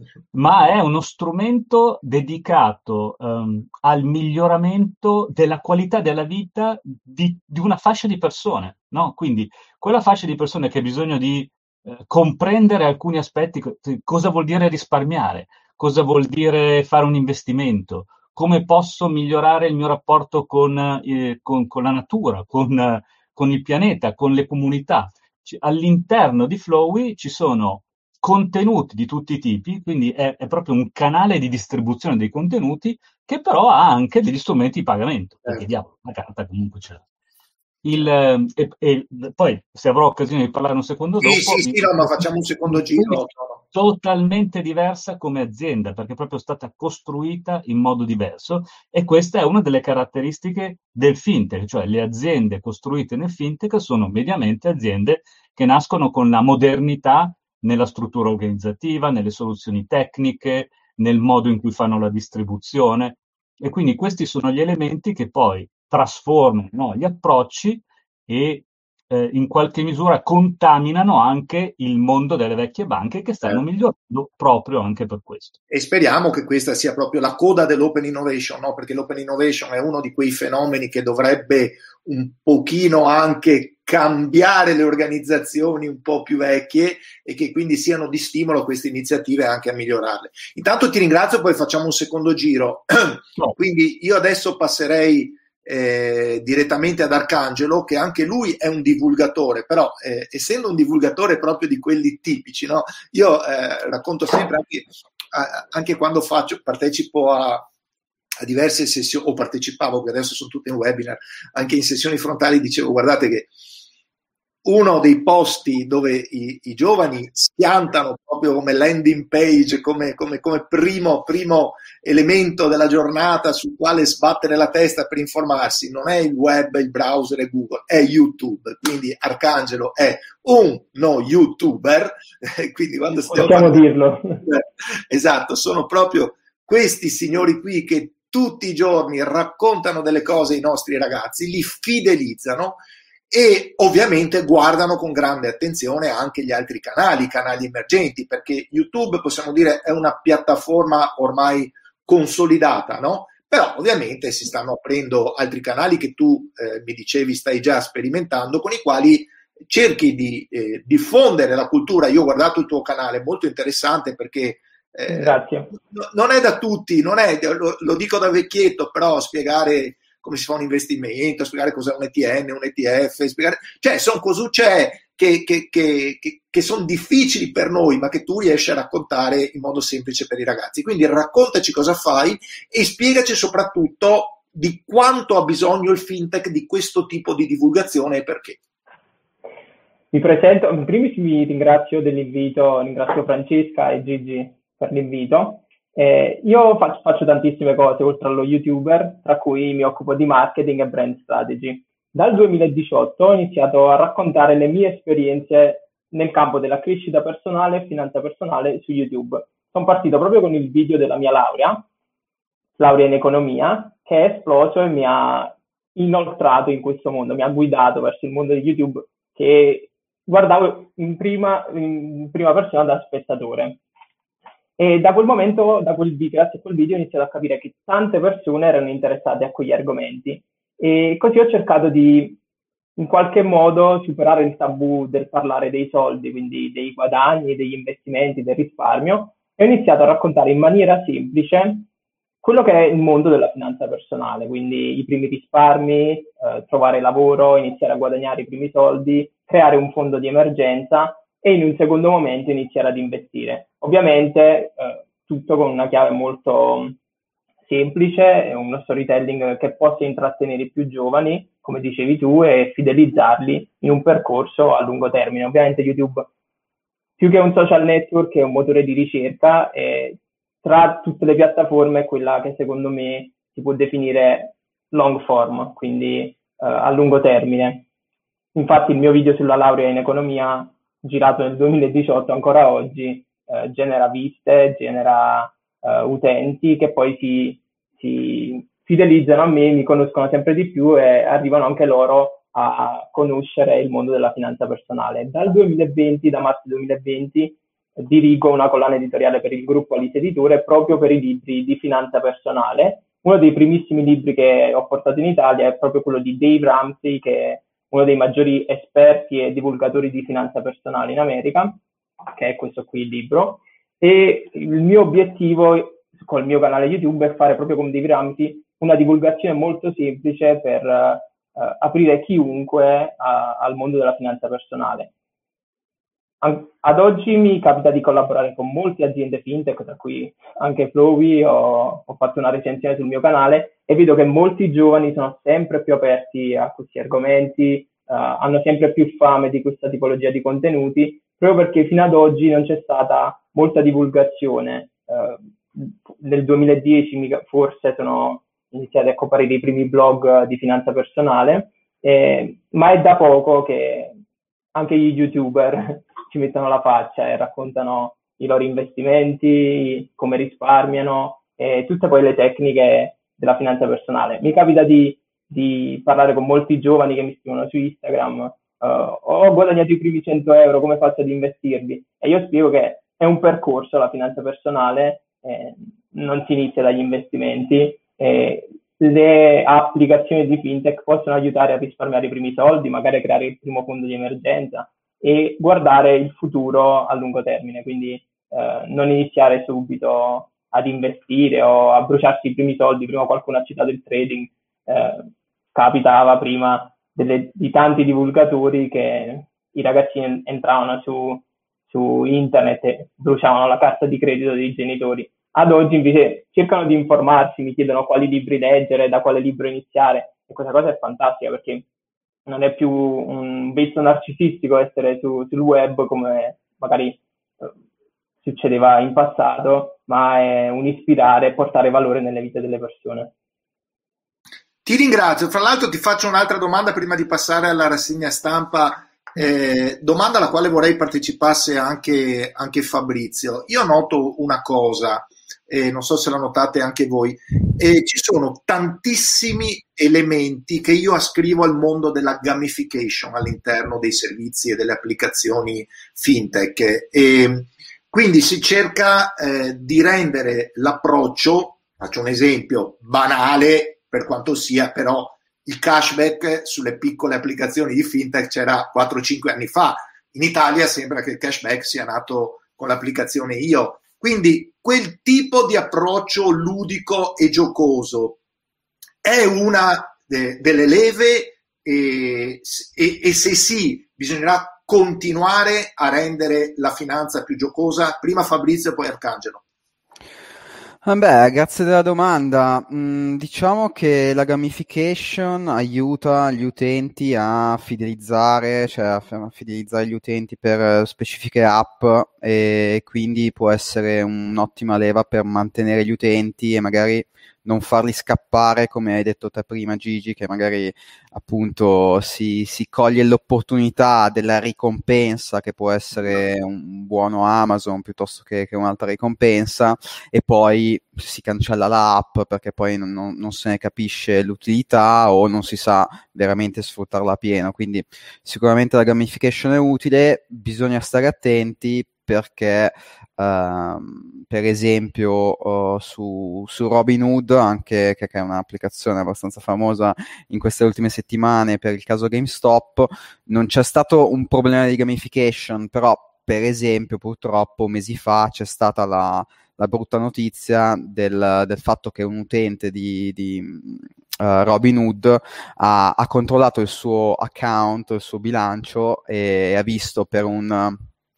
Ma è uno strumento dedicato um, al miglioramento della qualità della vita di, di una fascia di persone, no? Quindi quella fascia di persone che ha bisogno di eh, comprendere alcuni aspetti, cosa vuol dire risparmiare, cosa vuol dire fare un investimento, come posso migliorare il mio rapporto con, eh, con, con la natura, con, eh, con il pianeta, con le comunità. C- all'interno di Flowee ci sono contenuti di tutti i tipi, quindi è, è proprio un canale di distribuzione dei contenuti che però ha anche degli strumenti di pagamento, perché diavolo, la carta comunque ce l'ha. Il, e, e poi, se avrò occasione di parlare un secondo sì, dopo... Sì, sì, no, ma facciamo un secondo giro. Totalmente diversa come azienda, perché è proprio stata costruita in modo diverso e questa è una delle caratteristiche del fintech, cioè le aziende costruite nel fintech sono mediamente aziende che nascono con la modernità nella struttura organizzativa, nelle soluzioni tecniche, nel modo in cui fanno la distribuzione e quindi questi sono gli elementi che poi trasformano, no, gli approcci e eh, in qualche misura contaminano anche il mondo delle vecchie banche che stanno eh. migliorando proprio anche per questo. E speriamo che questa sia proprio la coda dell'open innovation, no? Perché l'open innovation è uno di quei fenomeni che dovrebbe un pochino anche cambiare le organizzazioni un po' più vecchie e che quindi siano di stimolo a queste iniziative anche a migliorarle. Intanto ti ringrazio, poi facciamo un secondo giro. No. Quindi io adesso passerei Eh, direttamente ad Arcangelo, che anche lui è un divulgatore, però eh, essendo un divulgatore proprio di quelli tipici, no? Io eh, racconto sempre anche, a, anche quando faccio, partecipo a, a diverse sessioni, o partecipavo, che adesso sono tutte in webinar, anche in sessioni frontali, dicevo guardate che uno dei posti dove i, i giovani schiantano proprio come landing page, come, come, come primo, primo elemento della giornata sul quale sbattere la testa per informarsi, non è il web, il browser e Google, è YouTube. Quindi Arcangelo è un no YouTuber, quindi quando stiamo possiamo dirlo. Esatto, sono proprio questi signori qui che tutti i giorni raccontano delle cose ai nostri ragazzi, li fidelizzano e ovviamente guardano con grande attenzione anche gli altri canali, canali emergenti, perché YouTube, possiamo dire, è una piattaforma ormai consolidata, no? Però ovviamente si stanno aprendo altri canali che tu eh, mi dicevi stai già sperimentando, con i quali cerchi di eh, diffondere la cultura. Io ho guardato il tuo canale, molto interessante, perché eh, Grazie. non è da tutti, non è, lo, lo dico da vecchietto, però spiegare come si fa un investimento, spiegare cos'è un E T N, un E T F, spiegare, cioè sono cosucce che, che, che, che, che sono difficili per noi, ma che tu riesci a raccontare in modo semplice per i ragazzi. Quindi raccontaci cosa fai e spiegaci soprattutto di quanto ha bisogno il fintech di questo tipo di divulgazione e perché. Mi presento, in primis vi ringrazio dell'invito, ringrazio Francesca e Gigi per l'invito. Eh, io faccio, faccio tantissime cose oltre allo YouTuber, tra cui mi occupo di marketing e brand strategy. Dal duemiladiciotto ho iniziato a raccontare le mie esperienze nel campo della crescita personale e finanza personale su YouTube. Sono partito proprio con il video della mia laurea, laurea in economia, che è esploso e mi ha inoltrato in questo mondo, mi ha guidato verso il mondo di YouTube che guardavo in prima, in prima persona da spettatore. E da quel momento, da quel video, grazie a quel video, ho iniziato a capire che tante persone erano interessate a quegli argomenti. E così ho cercato di, in qualche modo, superare il tabù del parlare dei soldi, quindi dei guadagni, degli investimenti, del risparmio, e ho iniziato a raccontare in maniera semplice quello che è il mondo della finanza personale, quindi i primi risparmi, eh, trovare lavoro, iniziare a guadagnare i primi soldi, creare un fondo di emergenza e in un secondo momento iniziare ad investire. Ovviamente eh, tutto con una chiave molto semplice, uno storytelling che possa intrattenere i più giovani, come dicevi tu, e fidelizzarli in un percorso a lungo termine. Ovviamente YouTube, più che un social network, è un motore di ricerca e tra tutte le piattaforme è quella che secondo me si può definire long form, quindi eh, a lungo termine. Infatti il mio video sulla laurea in economia, girato nel duemiladiciotto, ancora oggi, eh, genera viste, genera eh, utenti che poi si, si fidelizzano a me, mi conoscono sempre di più e arrivano anche loro a conoscere il mondo della finanza personale. Dal duemilaventi, da marzo duemilaventi, dirigo una collana editoriale per il gruppo Alice Editore proprio per i libri di finanza personale. Uno dei primissimi libri che ho portato in Italia è proprio quello di Dave Ramsey, che è uno dei maggiori esperti e divulgatori di finanza personale in America, che è questo qui il libro. E il mio obiettivo col mio canale YouTube è fare proprio come Dave Ramsey una divulgazione molto semplice per uh, aprire chiunque a, al mondo della finanza personale. Ad oggi mi capita di collaborare con molte aziende fintech, tra cui anche Flowey, ho, ho fatto una recensione sul mio canale e vedo che molti giovani sono sempre più aperti a questi argomenti, uh, hanno sempre più fame di questa tipologia di contenuti, proprio perché fino ad oggi non c'è stata molta divulgazione. Uh, nel duemiladieci forse sono iniziati a comparire i primi blog di finanza personale, eh, ma è da poco che anche gli YouTuber ci mettono la faccia e raccontano i loro investimenti, come risparmiano e tutte poi le tecniche della finanza personale. Mi capita di, di parlare con molti giovani che mi scrivono su Instagram, uh, ho guadagnato i primi cento euro, come faccio ad investirli? E io spiego che è un percorso la finanza personale, eh, non si inizia dagli investimenti, eh, le applicazioni di fintech possono aiutare a risparmiare i primi soldi, magari a creare il primo fondo di emergenza e guardare il futuro a lungo termine, quindi eh, non iniziare subito ad investire o a bruciarsi i primi soldi. Prima qualcuno ha citato il trading, eh, capitava prima delle, di tanti divulgatori che i ragazzini entravano su, su internet e bruciavano la carta di credito dei genitori. Ad oggi invece cercano di informarsi, mi chiedono quali libri leggere, da quale libro iniziare, e questa cosa è fantastica perché non è più un vezzo narcisistico essere su, sul web come magari eh, succedeva in passato, ma è un ispirare e portare valore nelle vite delle persone. Ti ringrazio. Fra l'altro ti faccio un'altra domanda prima di passare alla rassegna stampa, eh, domanda alla quale vorrei partecipasse anche, anche Fabrizio. Io noto una cosa, eh, non so se la notate anche voi, eh, ci sono tantissimi elementi che io ascrivo al mondo della gamification all'interno dei servizi e delle applicazioni fintech. E quindi si cerca eh, di rendere l'approccio, faccio un esempio banale per quanto sia, però il cashback sulle piccole applicazioni di fintech c'era quattro cinque anni fa. In Italia sembra che il cashback sia nato con l'applicazione Io. Quindi quel tipo di approccio ludico e giocoso è una de- delle leve e, e, e se sì, bisognerà continuare a rendere la finanza più giocosa. Prima Fabrizio e poi Arcangelo. Vabbè, grazie della domanda. Mm, diciamo che la gamification aiuta gli utenti a fidelizzare, cioè a f- a fidelizzare gli utenti per specifiche app e quindi può essere un'ottima leva per mantenere gli utenti e magari non farli scappare, come hai detto te prima, Gigi, che magari appunto si, si coglie l'opportunità della ricompensa, che può essere un buono Amazon piuttosto che, che un'altra ricompensa, e poi si cancella l'app perché poi non, non, non se ne capisce l'utilità o non si sa veramente sfruttarla a pieno. Quindi sicuramente la gamification è utile, bisogna stare attenti perché Uh, per esempio uh, su, su Robinhood, anche che, che è un'applicazione abbastanza famosa in queste ultime settimane per il caso GameStop, non c'è stato un problema di gamification, però per esempio purtroppo mesi fa c'è stata la, la brutta notizia del, del fatto che un utente di, di uh, Robinhood ha, ha controllato il suo account, il suo bilancio e ha visto per un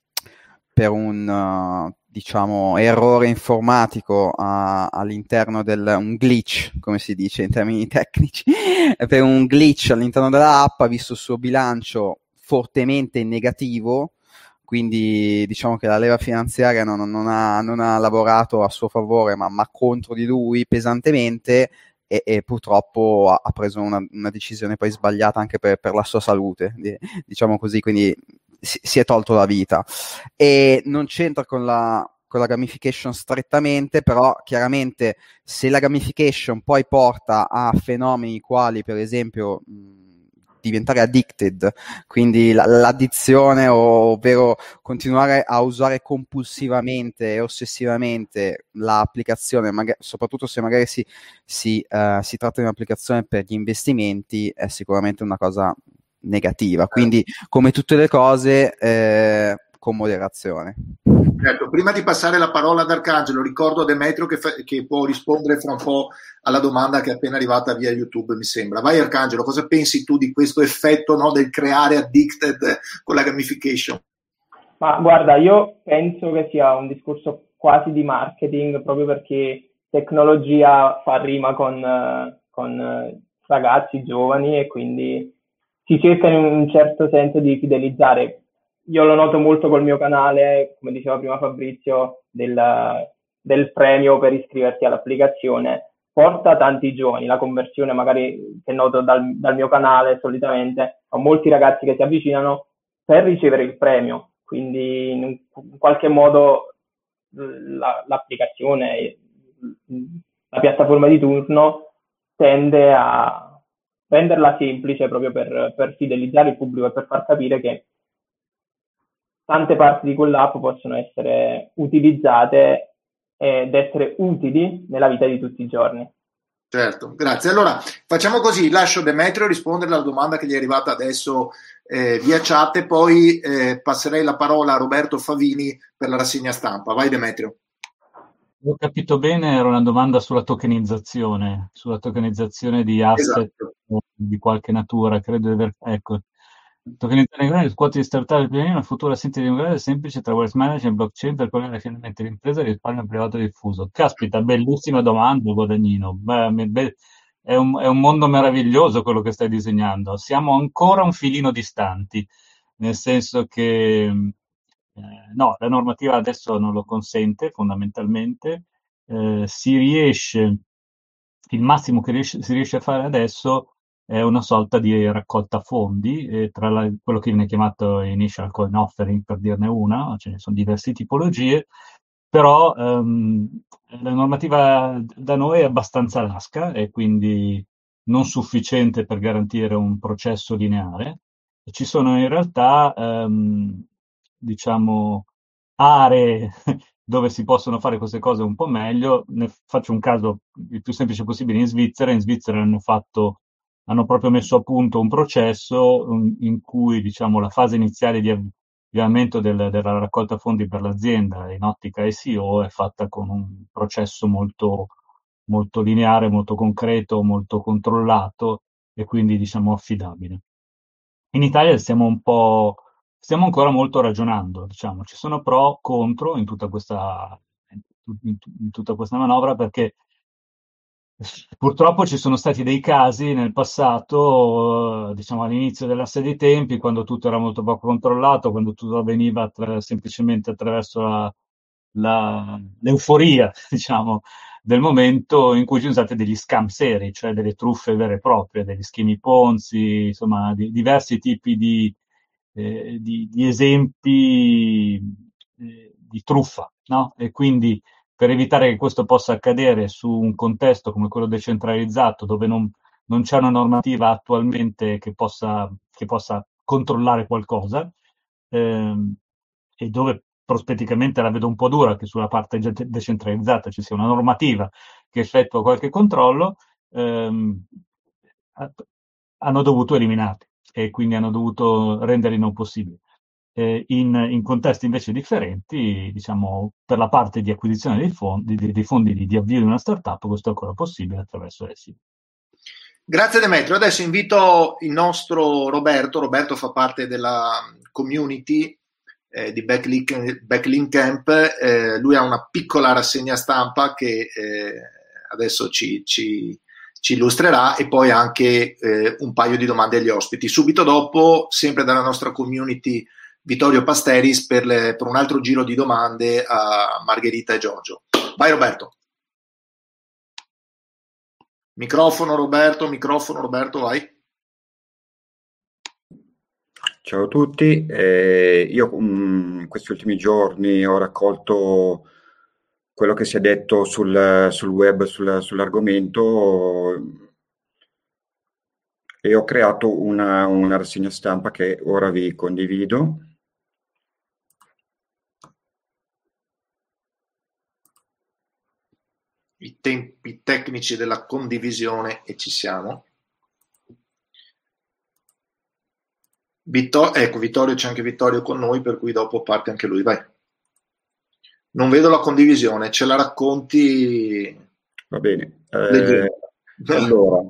per un uh, diciamo errore informatico uh, all'interno del un glitch, come si dice in termini tecnici, per un glitch all'interno dell'app ha visto il suo bilancio fortemente in negativo, quindi diciamo che la leva finanziaria non, non, ha, non ha lavorato a suo favore ma, ma contro di lui pesantemente e, e purtroppo ha, ha preso una, una decisione poi sbagliata anche per, per la sua salute, diciamo così, quindi si, si è tolto la vita. E non c'entra con la, con la gamification strettamente, però chiaramente se la gamification poi porta a fenomeni quali per esempio mh, diventare addicted, quindi la, l'addizione, ovvero continuare a usare compulsivamente e ossessivamente l'applicazione, magari, soprattutto se magari si, si, uh, si tratta di un'applicazione per gli investimenti, è sicuramente una cosa negativa, quindi come tutte le cose eh, con moderazione. Certo, prima di passare la parola ad Arcangelo, ricordo a Demetrio che, fa- che può rispondere fra un po' alla domanda che è appena arrivata via YouTube, mi sembra. Vai Arcangelo, cosa pensi tu di questo effetto, no, del creare addicted con la gamification? Ma guarda, io penso che sia un discorso quasi di marketing, proprio perché tecnologia fa rima con, con ragazzi giovani e quindi si cerca in un certo senso di fidelizzare. Io lo noto molto col mio canale, come diceva prima Fabrizio, del, del premio per iscriversi all'applicazione. Porta tanti giovani, la conversione magari che noto dal, dal mio canale solitamente, ho molti ragazzi che si avvicinano per ricevere il premio, quindi in, in qualche modo la, l'applicazione, la piattaforma di turno tende a renderla semplice proprio per, per fidelizzare il pubblico e per far capire che tante parti di quell'app possono essere utilizzate ed essere utili nella vita di tutti i giorni. Certo, grazie. Allora facciamo così, lascio Demetrio rispondere alla domanda che gli è arrivata adesso eh, via chat e poi eh, passerei la parola a Roberto Favini per la rassegna stampa. Vai Demetrio. Ho capito bene, era una domanda sulla tokenizzazione, sulla tokenizzazione di asset Esatto. di qualche natura, credo di aver... Ecco, tokenizzare le quote di startup del pianeta, una futura sintesi democratica semplice tra wealth management e blockchain per collegare finalmente l'impresa e il risparmio privato diffuso. Caspita, bellissima domanda, Guadagnino. Beh, be- è, un, è un mondo meraviglioso quello che stai disegnando. Siamo ancora un filino distanti, nel senso che... Eh, no, la normativa adesso non lo consente fondamentalmente, eh, si riesce, il massimo che riesce, si riesce a fare adesso è una sorta di raccolta fondi, e tra la, quello che viene chiamato initial coin offering per dirne una, ce ne sono diverse tipologie, però ehm, la normativa da noi è abbastanza lasca e quindi non sufficiente per garantire un processo lineare. E ci sono in realtà, ehm, diciamo, aree dove si possono fare queste cose un po' meglio. Ne faccio un caso il più semplice possibile in Svizzera. In Svizzera hanno fatto, hanno proprio messo a punto un processo um, in cui, diciamo, la fase iniziale di avviamento del, della raccolta fondi per l'azienda in ottica S E O è fatta con un processo molto, molto lineare, molto concreto, molto controllato e quindi, diciamo, affidabile. In Italia stiamo un po', stiamo ancora molto ragionando, diciamo, ci sono pro, contro in tutta questa, in, in tutta questa manovra, perché purtroppo ci sono stati dei casi nel passato, eh, diciamo all'inizio dell'asse dei tempi, quando tutto era molto poco controllato, quando tutto avveniva attra- semplicemente attraverso la, la- l'euforia, diciamo, del momento, in cui ci sono stati degli scam seri, cioè delle truffe vere e proprie, degli schemi Ponzi, insomma, di, diversi tipi di, eh, di, di esempi eh, di truffa, no? E quindi per evitare che questo possa accadere su un contesto come quello decentralizzato, dove non, non c'è una normativa attualmente che possa, che possa controllare qualcosa, ehm, e dove prospetticamente la vedo un po' dura che sulla parte decentralizzata ci sia una normativa che effettua qualche controllo, ehm, hanno dovuto eliminarli e quindi hanno dovuto renderli non possibili. Eh, in, in contesti invece differenti, diciamo, per la parte di acquisizione dei fondi, dei, dei fondi di, di avvio di una startup, questo è ancora possibile attraverso essi. Grazie Demetrio. Adesso invito il nostro Roberto. Roberto fa parte della community eh, di Backlink, Backlink Camp. Eh, lui ha una piccola rassegna stampa che eh, adesso ci, ci, ci illustrerà e poi anche eh, un paio di domande agli ospiti. Subito dopo, sempre dalla nostra community, Vittorio Pasteris per, le, per un altro giro di domande a Margherita e Giorgio. Vai Roberto. Microfono Roberto, microfono Roberto, vai. Ciao a tutti, eh, io um, in questi ultimi giorni ho raccolto quello che si è detto sul, sul web sul, sull'argomento e ho creato una, una rassegna stampa che ora vi condivido. I tempi tecnici della condivisione e ci siamo. Vittor- ecco, Vittorio, c'è anche Vittorio con noi, per cui dopo parte anche lui, vai. Non vedo la condivisione, ce la racconti? Va bene. Eh, allora,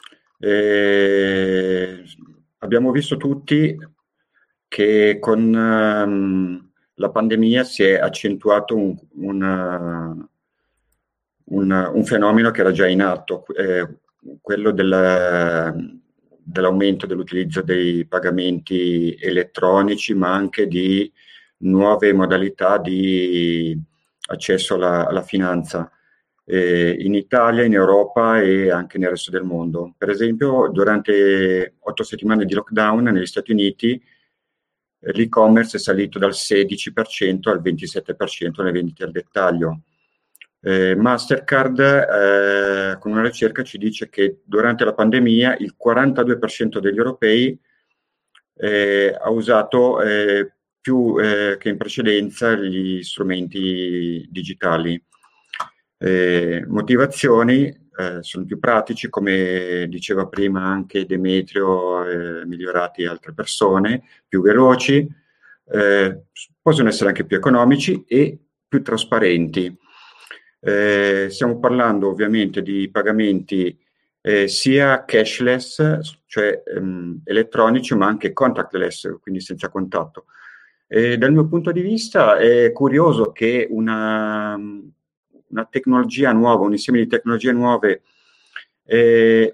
eh, abbiamo visto tutti che con um, la pandemia si è accentuato un, un, un, un fenomeno che era già in atto, eh, quello del, dell'aumento dell'utilizzo dei pagamenti elettronici, ma anche di nuove modalità di accesso alla, alla finanza eh, in Italia, in Europa e anche nel resto del mondo. Per esempio, durante otto settimane di lockdown negli Stati Uniti eh, l'e-commerce è salito dal sedici per cento al ventisette per cento nelle vendite al dettaglio. Eh, Mastercard eh, con una ricerca ci dice che durante la pandemia il quarantadue per cento degli europei eh, ha usato eh, più eh, che in precedenza gli strumenti digitali. Eh, motivazioni eh, sono più pratici, come diceva prima anche Demetrio, eh, migliorati altre persone, più veloci, eh, possono essere anche più economici e più trasparenti. Eh, stiamo parlando ovviamente di pagamenti eh, sia cashless, cioè ehm, elettronici, ma anche contactless, quindi senza contatto. Eh, dal mio punto di vista è curioso che una, una tecnologia nuova, un insieme di tecnologie nuove eh,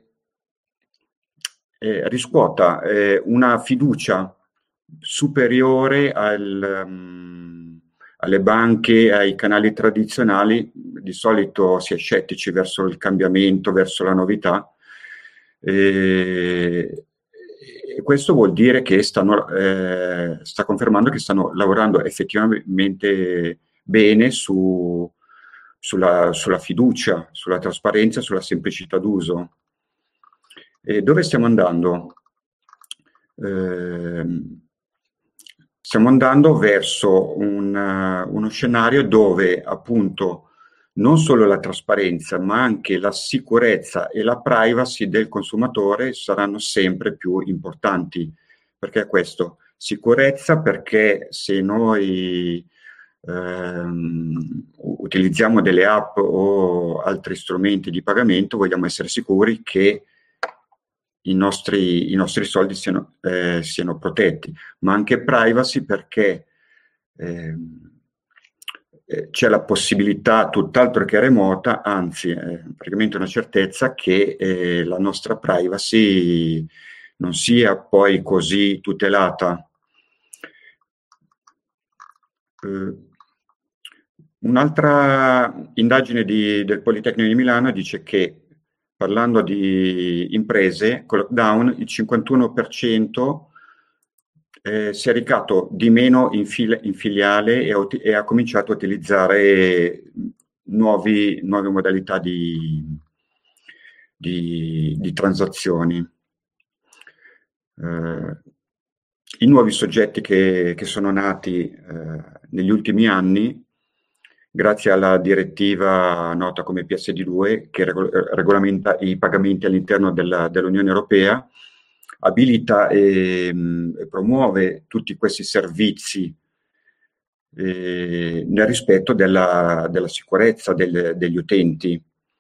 eh, riscuota eh, una fiducia superiore al, um, alle banche, ai canali tradizionali. Di solito si è scettici verso il cambiamento, verso la novità. E, e questo vuol dire che stanno, eh, sta confermando che stanno lavorando effettivamente bene su, sulla, sulla fiducia, sulla trasparenza, sulla semplicità d'uso. E dove stiamo andando? Eh, stiamo andando verso un, uno scenario dove appunto non solo la trasparenza, ma anche la sicurezza e la privacy del consumatore saranno sempre più importanti. Perché questo? Sicurezza perché se noi ehm, utilizziamo delle app o altri strumenti di pagamento, vogliamo essere sicuri che i nostri, i nostri soldi siano, eh, siano protetti, ma anche privacy perché ehm, c'è la possibilità tutt'altro che remota, anzi è praticamente una certezza che eh, la nostra privacy non sia poi così tutelata. Eh, un'altra indagine di, del Politecnico di Milano dice che parlando di imprese, con il lockdown il cinquantuno per cento Eh, si è recato di meno in, fil- in filiale e, ut- e ha cominciato a utilizzare nuovi, nuove modalità di, di, di transazioni. Eh, I nuovi soggetti che, che sono nati eh, negli ultimi anni, grazie alla direttiva nota come P S D due, che regol- regolamenta i pagamenti all'interno della, dell'Unione Europea, abilita e, e promuove tutti questi servizi eh, nel rispetto della, della sicurezza del, degli utenti.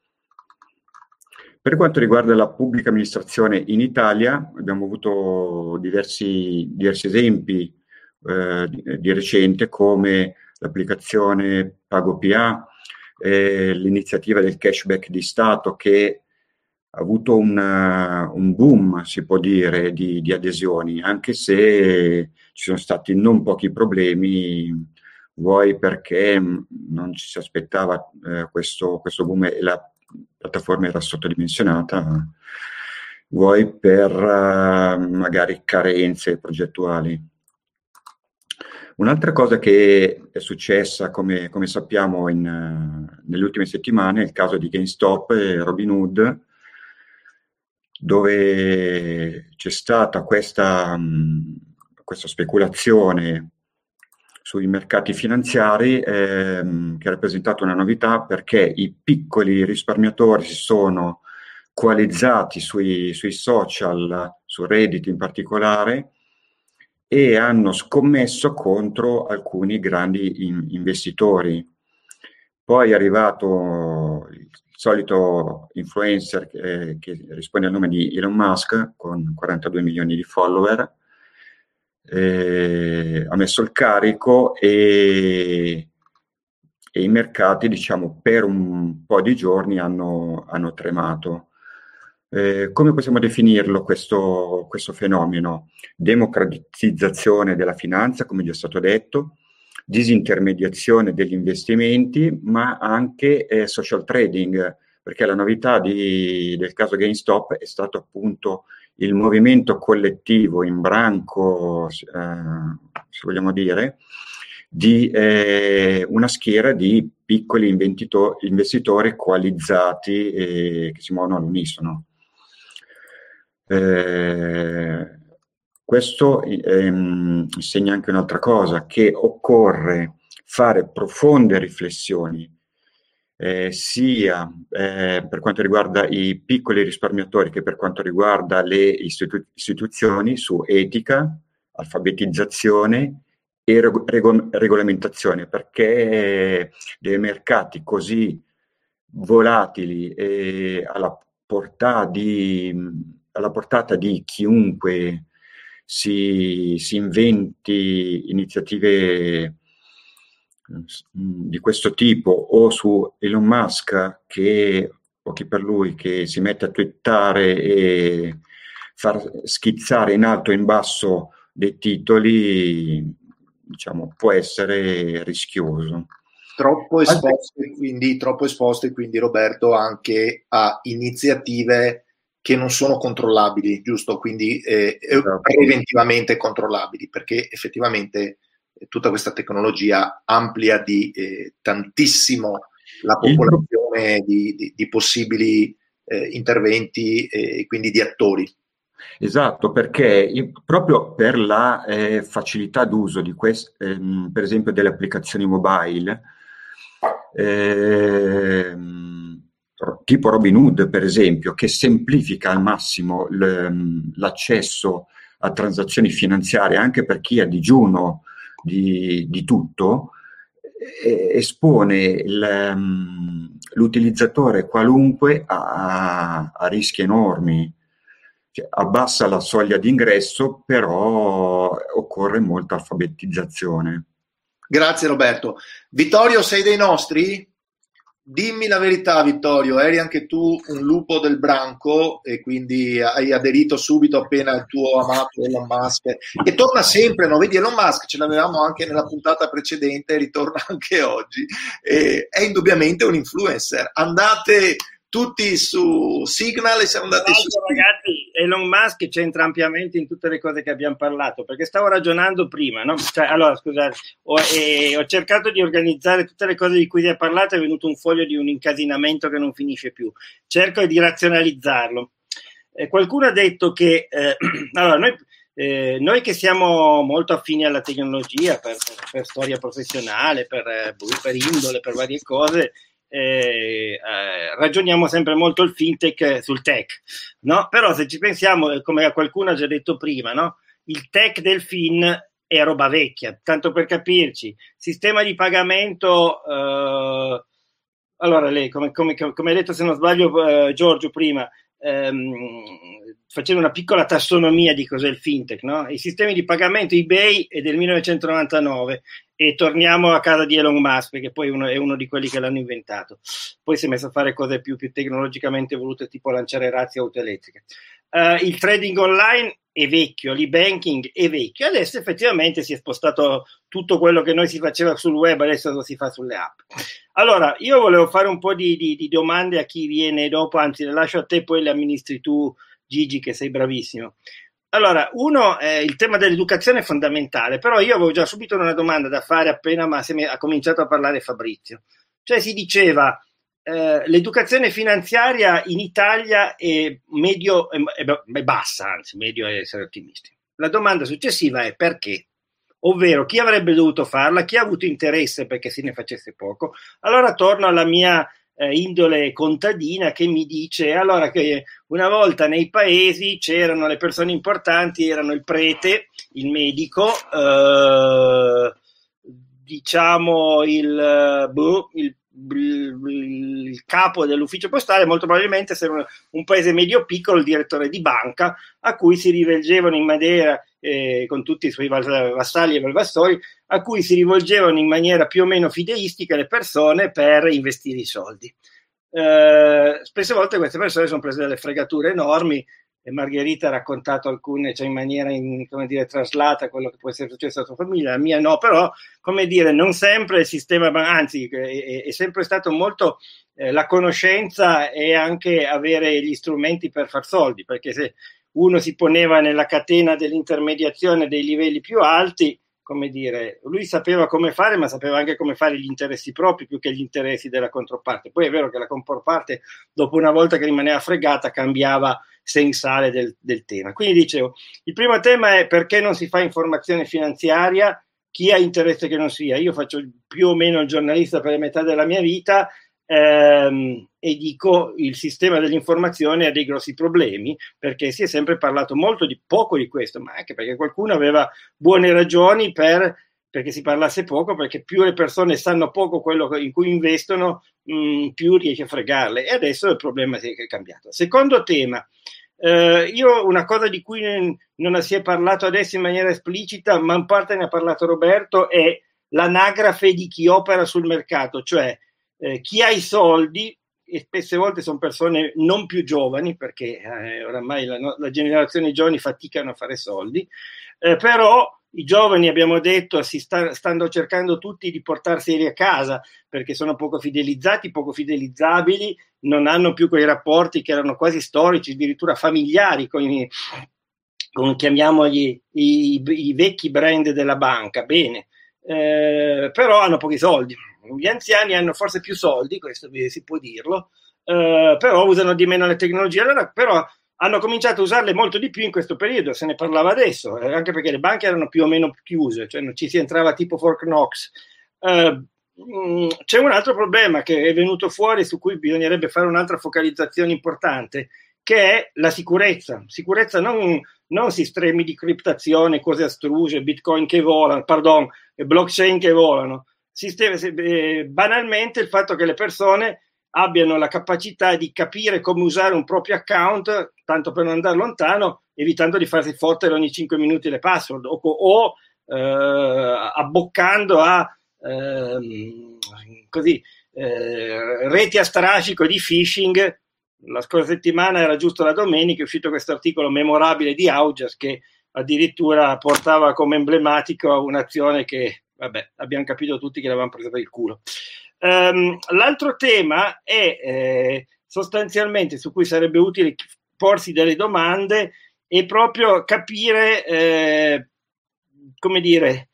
Per quanto riguarda la pubblica amministrazione in Italia, abbiamo avuto diversi, diversi esempi eh, di, di recente, come l'applicazione PagoPA, eh, l'iniziativa del cashback di Stato che ha avuto un, un boom, si può dire, di, di adesioni, anche se ci sono stati non pochi problemi, vuoi perché non ci si aspettava eh, questo, questo boom e la piattaforma era sottodimensionata, vuoi per uh, magari carenze progettuali. Un'altra cosa che è successa, come, come sappiamo, in, uh, nelle ultime settimane, è il caso di GameStop e Robinhood, dove c'è stata questa, mh, questa speculazione sui mercati finanziari ehm, che ha rappresentato una novità perché i piccoli risparmiatori si sono coalizzati sui, sui social, su Reddit in particolare, e hanno scommesso contro alcuni grandi in, investitori. Poi è arrivato il solito influencer che, che risponde al nome di Elon Musk con quarantadue milioni di follower, eh, ha messo il carico e, e i mercati, diciamo, per un po' di giorni hanno, hanno tremato. Eh, come possiamo definirlo questo, questo fenomeno? Democratizzazione della finanza, come già è stato detto, disintermediazione degli investimenti, ma anche eh, social trading, perché la novità di, del caso GameStop è stato appunto il movimento collettivo in branco, eh, se vogliamo dire, di eh, una schiera di piccoli investito- investitori coalizzati eh, che si muovono all'unisono. Eh, questo ehm, insegna anche un'altra cosa, che occorre fare profonde riflessioni eh, sia eh, per quanto riguarda i piccoli risparmiatori che per quanto riguarda le istitu- istituzioni su etica, alfabetizzazione e reg- reg- regolamentazione, perché dei mercati così volatili e alla portata di, alla portata di chiunque si, si inventi iniziative di questo tipo, o su Elon Musk che, o chi per lui, che si mette a twittare e far schizzare in alto e in basso dei titoli, diciamo, può essere rischioso. Troppo esposte, quindi, troppo esposte, quindi Roberto, anche a iniziative che non sono controllabili, giusto? Quindi eh, esatto. Preventivamente controllabili, perché effettivamente tutta questa tecnologia amplia di eh, tantissimo la popolazione di, di, di possibili eh, interventi e eh, quindi di attori. Esatto, perché proprio per la eh, facilità d'uso di quest, ehm, per esempio delle applicazioni mobile, ehm, tipo Robinhood per esempio, che semplifica al massimo l- l'accesso a transazioni finanziarie anche per chi ha digiuno di, di tutto, eh, espone il, um, l'utilizzatore qualunque a, a rischi enormi. Cioè, abbassa la soglia d'ingresso, però occorre molta alfabetizzazione. Grazie Roberto. Vittorio, sei dei nostri? Dimmi la verità, Vittorio, eri anche tu un lupo del branco e quindi hai aderito subito appena il tuo amato Elon Musk, e torna sempre, no? Vedi, Elon Musk ce l'avevamo anche nella puntata precedente, ritorna anche oggi, e è indubbiamente un influencer. Andate tutti su Signal e siamo andati su ragazzi, Elon Musk c'entra ampiamente in tutte le cose che abbiamo parlato, perché stavo ragionando prima, no? Cioè, allora scusate, ho, eh, ho cercato di organizzare tutte le cose di cui si è parlato, è venuto un foglio di un incasinamento che non finisce più, cerco di razionalizzarlo. Eh, qualcuno ha detto che eh, allora noi, eh, noi che siamo molto affini alla tecnologia per, per, per storia professionale, per, per indole, per varie cose, Eh, eh, ragioniamo sempre molto il fintech sul tech, no? Però se ci pensiamo, come qualcuno ha già detto prima, no? Il tech del fin è roba vecchia, tanto per capirci, sistema di pagamento, eh, allora lei, come, come, come hai detto se non sbaglio eh, Giorgio prima, ehm, facendo una piccola tassonomia di cos'è il fintech, no? I sistemi di pagamento eBay è del millenovecentonovantanove e torniamo a casa di Elon Musk, perché poi uno, è uno di quelli che l'hanno inventato. Poi si è messo a fare cose più, più tecnologicamente evolute, tipo lanciare razzi auto elettriche. Uh, il trading online è vecchio, l'e-banking è vecchio, adesso effettivamente si è spostato tutto quello che noi si faceva sul web, adesso lo si fa sulle app. Allora, io volevo fare un po' di, di, di domande a chi viene dopo, anzi le lascio a te, poi le amministri tu, Gigi, che sei bravissimo. Allora, uno, eh, il tema dell'educazione è fondamentale, però io avevo già subito una domanda da fare appena ma se mi ha cominciato a parlare Fabrizio. Cioè si diceva, eh, l'educazione finanziaria in Italia è medio, è, è bassa, anzi medio è essere ottimisti. La domanda successiva è perché? Ovvero, chi avrebbe dovuto farla, chi ha avuto interesse perché se ne facesse poco? Allora torno alla mia Eh, indole contadina che mi dice allora che una volta nei paesi c'erano le persone importanti, erano il prete, il medico, eh, diciamo il, boh, il, il, il capo dell'ufficio postale, molto probabilmente se era un, un paese medio piccolo, il direttore di banca, a cui si rivolgevano in maniera eh, con tutti i suoi vassalli e valvassori, a cui si rivolgevano in maniera più o meno fideistica le persone per investire i soldi. Eh, spesse volte queste persone sono prese delle fregature enormi e Margherita ha raccontato alcune, cioè in maniera, in, come dire, traslata quello che può essere successo alla sua famiglia, la mia no, però, come dire, non sempre il sistema, anzi, è, è sempre stato molto eh, la conoscenza e anche avere gli strumenti per far soldi, perché se uno si poneva nella catena dell'intermediazione dei livelli più alti, come dire, lui sapeva come fare, ma sapeva anche come fare gli interessi propri più che gli interessi della controparte. Poi è vero che la controparte, dopo una volta che rimaneva fregata, cambiava sensale del, del tema. Quindi dicevo, il primo tema è perché non si fa informazione finanziaria, chi ha interesse che non sia. Io faccio più o meno il giornalista per la metà della mia vita, Ehm, e dico il sistema dell'informazione ha dei grossi problemi perché si è sempre parlato molto di poco di questo, ma anche perché qualcuno aveva buone ragioni per, perché si parlasse poco, perché più le persone sanno poco quello in cui investono, mh, più riesce a fregarle, e adesso il problema è cambiato. Secondo tema, eh, io una cosa di cui non si è parlato adesso in maniera esplicita, ma in parte ne ha parlato Roberto, è l'anagrafe di chi opera sul mercato, cioè Eh, chi ha i soldi, e spesse volte sono persone non più giovani, perché eh, oramai la, la generazione giovani faticano a fare soldi, eh, però i giovani, abbiamo detto, si sta, stanno cercando tutti di portarseli a casa perché sono poco fidelizzati, poco fidelizzabili, non hanno più quei rapporti che erano quasi storici, addirittura familiari con i, con, chiamiamoli i, i, i vecchi brand della banca. Bene, eh, però hanno pochi soldi. Gli anziani hanno forse più soldi, questo si può dirlo, eh, però usano di meno le tecnologie, allora però hanno cominciato a usarle molto di più in questo periodo, se ne parlava adesso, eh, anche perché le banche erano più o meno chiuse, cioè non ci si entrava tipo Fort Knox. Eh, mh, c'è un altro problema che è venuto fuori, su cui bisognerebbe fare un'altra focalizzazione importante, che è la sicurezza. Sicurezza non, non sistemi di criptazione, cose astruse, bitcoin che volano, pardon, blockchain che volano. Sistemi, eh, banalmente il fatto che le persone abbiano la capacità di capire come usare un proprio account, tanto per non andare lontano, evitando di farsi fottere ogni cinque minuti le password, o, o eh, abboccando a eh, così, eh, reti a strascico di phishing. La scorsa settimana, era giusto la domenica, è uscito questo articolo memorabile di Augias che addirittura portava come emblematico un'azione che, vabbè, abbiamo capito tutti che l'avevamo presa per il culo. Um, l'altro tema è eh, sostanzialmente, su cui sarebbe utile porsi delle domande, e proprio capire eh, come dire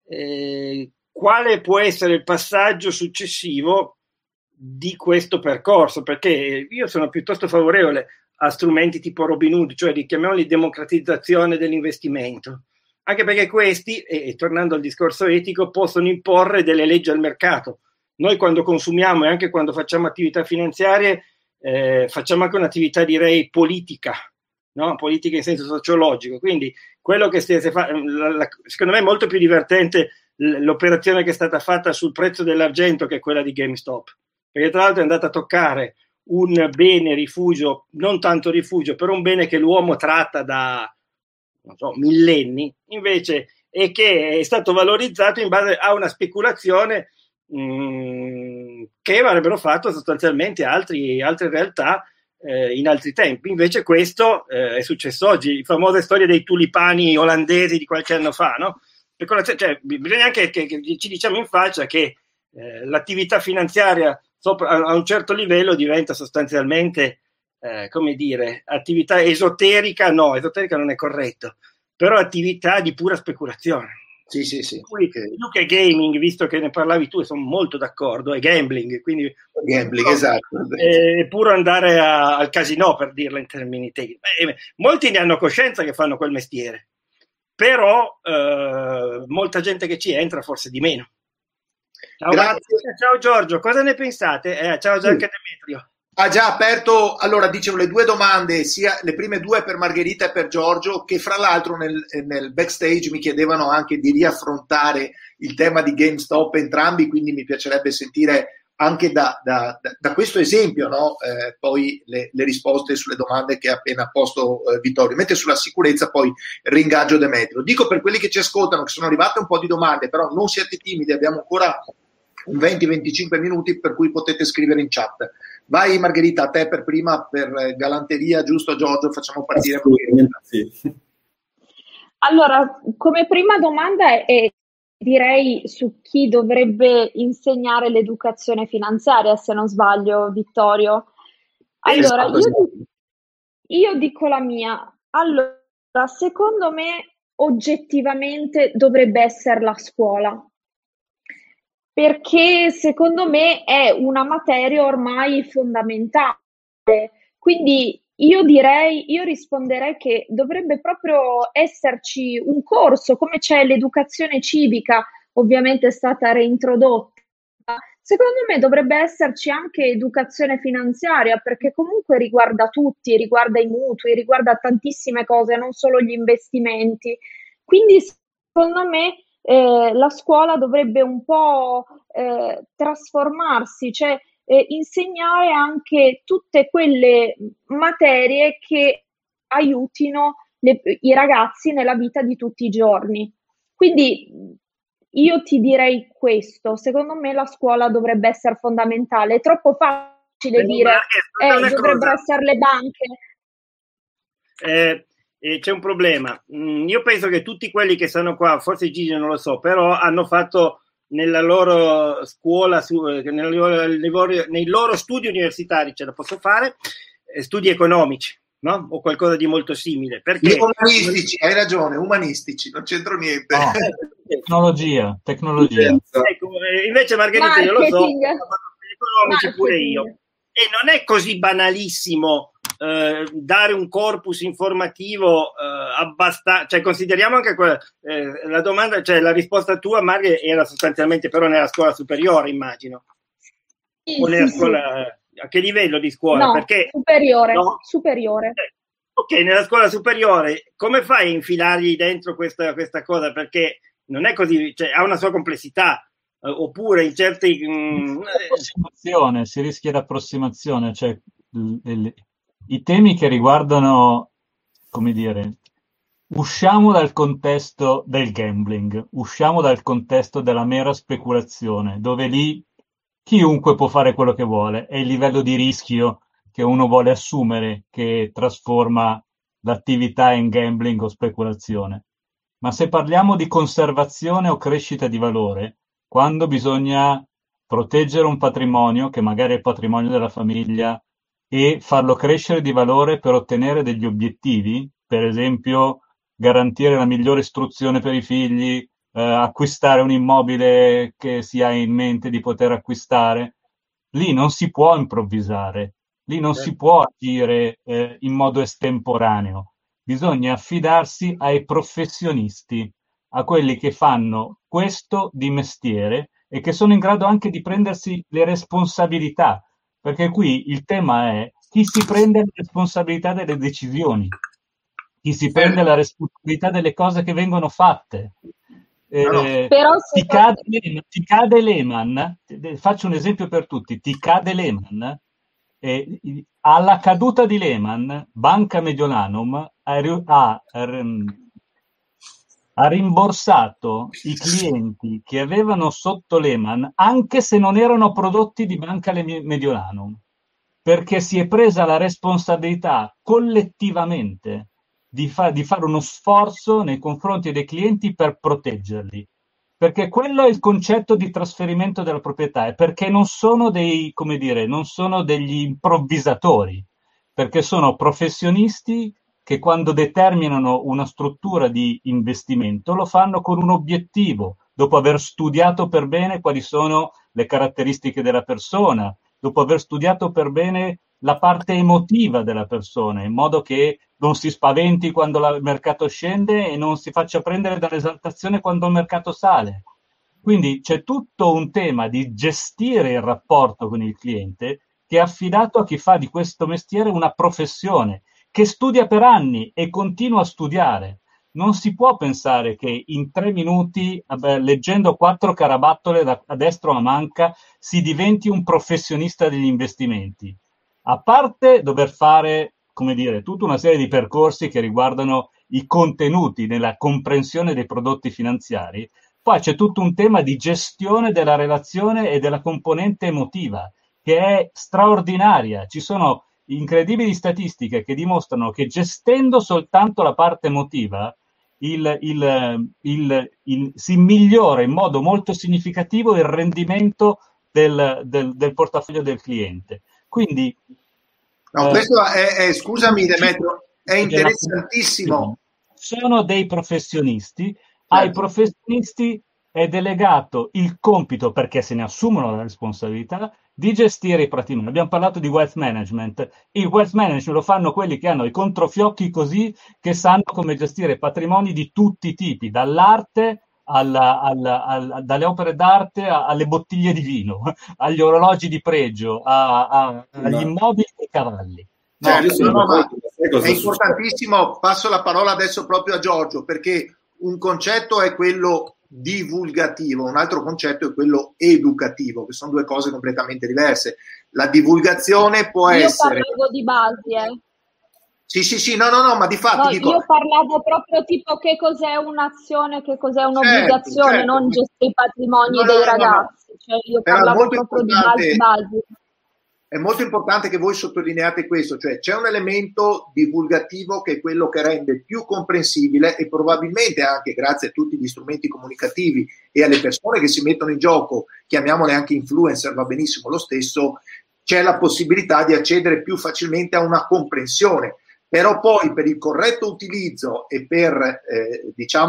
eh, quale può essere il passaggio successivo di questo percorso, perché io sono piuttosto favorevole a strumenti tipo Robinhood, cioè chiamiamoli democratizzazione dell'investimento, anche perché questi, e, e tornando al discorso etico, possono imporre delle leggi al mercato. Noi quando consumiamo e anche quando facciamo attività finanziarie eh, facciamo anche un'attività, direi, politica, no? Politica in senso sociologico, quindi quello che si fa, la, la, secondo me è molto più divertente l'operazione che è stata fatta sul prezzo dell'argento che è quella di GameStop, perché tra l'altro è andata a toccare un bene rifugio, non tanto rifugio, però un bene che l'uomo tratta da, non so, millenni, invece, e che è stato valorizzato in base a una speculazione mh, che avrebbero fatto sostanzialmente altri, altre realtà eh, in altri tempi. Invece questo eh, è successo oggi, le famose storie dei tulipani olandesi di qualche anno fa, no? Cioè, bisogna anche che, che ci diciamo in faccia che eh, l'attività finanziaria sopra, a un certo livello diventa sostanzialmente eh, come dire, attività esoterica, no, esoterica non è corretto, però attività di pura speculazione. Sì, sì, sì. Poi, più che gaming, visto che ne parlavi tu, e sono molto d'accordo, è gambling, quindi gambling, puro, esatto. È pure andare a, al casino, per dirla in termini tecnici. Eh, molti ne hanno coscienza che fanno quel mestiere, però eh, molta gente che ci entra forse di meno. Ciao, Grazie. Ciao Giorgio, cosa ne pensate? Eh, ciao anche Demetrio. Ha già aperto, allora dicevo le due domande, sia le prime due per Margherita e per Giorgio, che fra l'altro nel, nel backstage mi chiedevano anche di riaffrontare il tema di GameStop entrambi, quindi mi piacerebbe sentire anche da, da, da questo esempio, no? eh, poi le, le risposte sulle domande che ha appena posto eh, Vittorio, mentre sulla sicurezza poi ringaggio Demetrio. Dico per quelli che ci ascoltano che sono arrivate un po' di domande, però non siate timidi, abbiamo ancora un venti venticinque minuti per cui potete scrivere in chat. Vai Margherita, a te per prima, per galanteria, giusto Giorgio? Facciamo partire Margherita. Sì. Allora, come prima domanda è, direi, su chi dovrebbe insegnare l'educazione finanziaria, se non sbaglio, Vittorio. Allora, io, io dico la mia. Allora, secondo me, oggettivamente dovrebbe essere la scuola, perché secondo me è una materia ormai fondamentale. Quindi io direi, io risponderei che dovrebbe proprio esserci un corso, come c'è l'educazione civica, ovviamente è stata reintrodotta. Secondo me dovrebbe esserci anche educazione finanziaria, perché comunque riguarda tutti, riguarda i mutui, riguarda tantissime cose, non solo gli investimenti. Quindi secondo me Eh, la scuola dovrebbe un po' eh, trasformarsi, cioè eh, insegnare anche tutte quelle materie che aiutino le, i ragazzi nella vita di tutti i giorni. Quindi io ti direi questo, secondo me la scuola dovrebbe essere fondamentale, è troppo facile eh, dire eh, dovrebbero cosa. essere le banche. Eh, Eh, c'è un problema. Mm, io penso che tutti quelli che stanno qua, forse Gigi non lo so, però hanno fatto nella loro scuola, su, nella loro, nei, loro, nei loro studi universitari, ce la posso fare, eh, studi economici, no? O qualcosa di molto simile. Perché umanistici, hai ragione, umanistici, non c'entro niente. Oh. Tecnologia, tecnologia. Ecco, invece Margherita, io lo so, ho fatto economici Marketing. pure io. E non è così banalissimo eh, dare un corpus informativo eh, abbastanza, cioè consideriamo anche que- eh, la domanda, cioè la risposta tua, Margherita, era sostanzialmente però nella scuola superiore, immagino. Sì, O nella sì, scuola, sì. a che livello di scuola? No, Perché superiore, no? superiore. Eh, ok, nella scuola superiore, come fai a infilargli dentro questa, questa cosa? Perché non è così, cioè ha una sua complessità, eh, oppure in certi... mh, Approssimazione, si rischia l'approssimazione, cioè l- l- i temi che riguardano, come dire, usciamo dal contesto del gambling, usciamo dal contesto della mera speculazione, dove lì chiunque può fare quello che vuole, è il livello di rischio che uno vuole assumere che trasforma l'attività in gambling o speculazione. Ma se parliamo di conservazione o crescita di valore, quando bisogna proteggere un patrimonio, che magari è il patrimonio della famiglia, e farlo crescere di valore per ottenere degli obiettivi, per esempio garantire la migliore istruzione per i figli, eh, acquistare un immobile che si ha in mente di poter acquistare, lì non si può improvvisare, lì non si può agire eh, in modo estemporaneo, bisogna affidarsi ai professionisti, a quelli che fanno questo di mestiere e che sono in grado anche di prendersi le responsabilità, perché qui il tema è chi si prende la responsabilità delle decisioni, chi si prende la responsabilità delle cose che vengono fatte. Eh, No, no. Però ti, se cade, ti cade Lehman, faccio un esempio per tutti, ti cade Lehman, eh, alla caduta di Lehman, Banca Mediolanum ha, ha, ha rimborsato i clienti che avevano sotto Lehman, anche se non erano prodotti di Banca Mediolanum, perché si è presa la responsabilità collettivamente di, fa- di fare uno sforzo nei confronti dei clienti per proteggerli. Perché quello è il concetto di trasferimento della proprietà, è perché non sono dei, come dire, non sono degli improvvisatori, perché sono professionisti che quando determinano una struttura di investimento lo fanno con un obiettivo, dopo aver studiato per bene quali sono le caratteristiche della persona, dopo aver studiato per bene la parte emotiva della persona, in modo che non si spaventi quando il mercato scende e non si faccia prendere dall'esaltazione quando il mercato sale. Quindi c'è tutto un tema di gestire il rapporto con il cliente che è affidato a chi fa di questo mestiere una professione, che studia per anni e continua a studiare. Non si può pensare che in tre minuti, vabbè, leggendo quattro carabattole da a destra o a manca, si diventi un professionista degli investimenti. A parte dover fare, come dire, tutta una serie di percorsi che riguardano i contenuti nella comprensione dei prodotti finanziari, poi c'è tutto un tema di gestione della relazione e della componente emotiva, che è straordinaria. Ci sono incredibili statistiche che dimostrano che gestendo soltanto la parte emotiva il, il, il, il, si migliora in modo molto significativo il rendimento del, del, del portafoglio del cliente. Quindi no, eh, questo è, è scusami Demetrio, è interessantissimo. Sono dei professionisti, certo. Ai professionisti è delegato il compito, perché se ne assumono la responsabilità, di gestire i patrimoni. Abbiamo parlato di wealth management. Il wealth management lo fanno quelli che hanno i controfiocchi così, che sanno come gestire patrimoni di tutti i tipi, dall'arte alla, alla, alla, dalle opere d'arte alle bottiglie di vino, agli orologi di pregio, a, a, agli immobili e ai cavalli. No, certo, no, no, è importantissimo. Passo la parola adesso proprio a Giorgio, perché un concetto è quello divulgativo, un altro concetto è quello educativo, che sono due cose completamente diverse. La divulgazione può io essere... Io parlavo di basi, eh. Sì, sì, sì, no, no, no, ma di fatto no, dico... Io parlavo proprio tipo che cos'è un'azione, che cos'è un'obbligazione, certo, certo. non gestire i patrimoni no, dei no, ragazzi. No, no. Cioè, io Però parlavo proprio importante... di basi, basi. È molto importante che voi sottolineate questo, cioè c'è un elemento divulgativo che è quello che rende più comprensibile e probabilmente anche grazie a tutti gli strumenti comunicativi e alle persone che si mettono in gioco, chiamiamole anche influencer, va benissimo lo stesso, c'è la possibilità di accedere più facilmente a una comprensione. Però poi per il corretto utilizzo e per eh, diciamo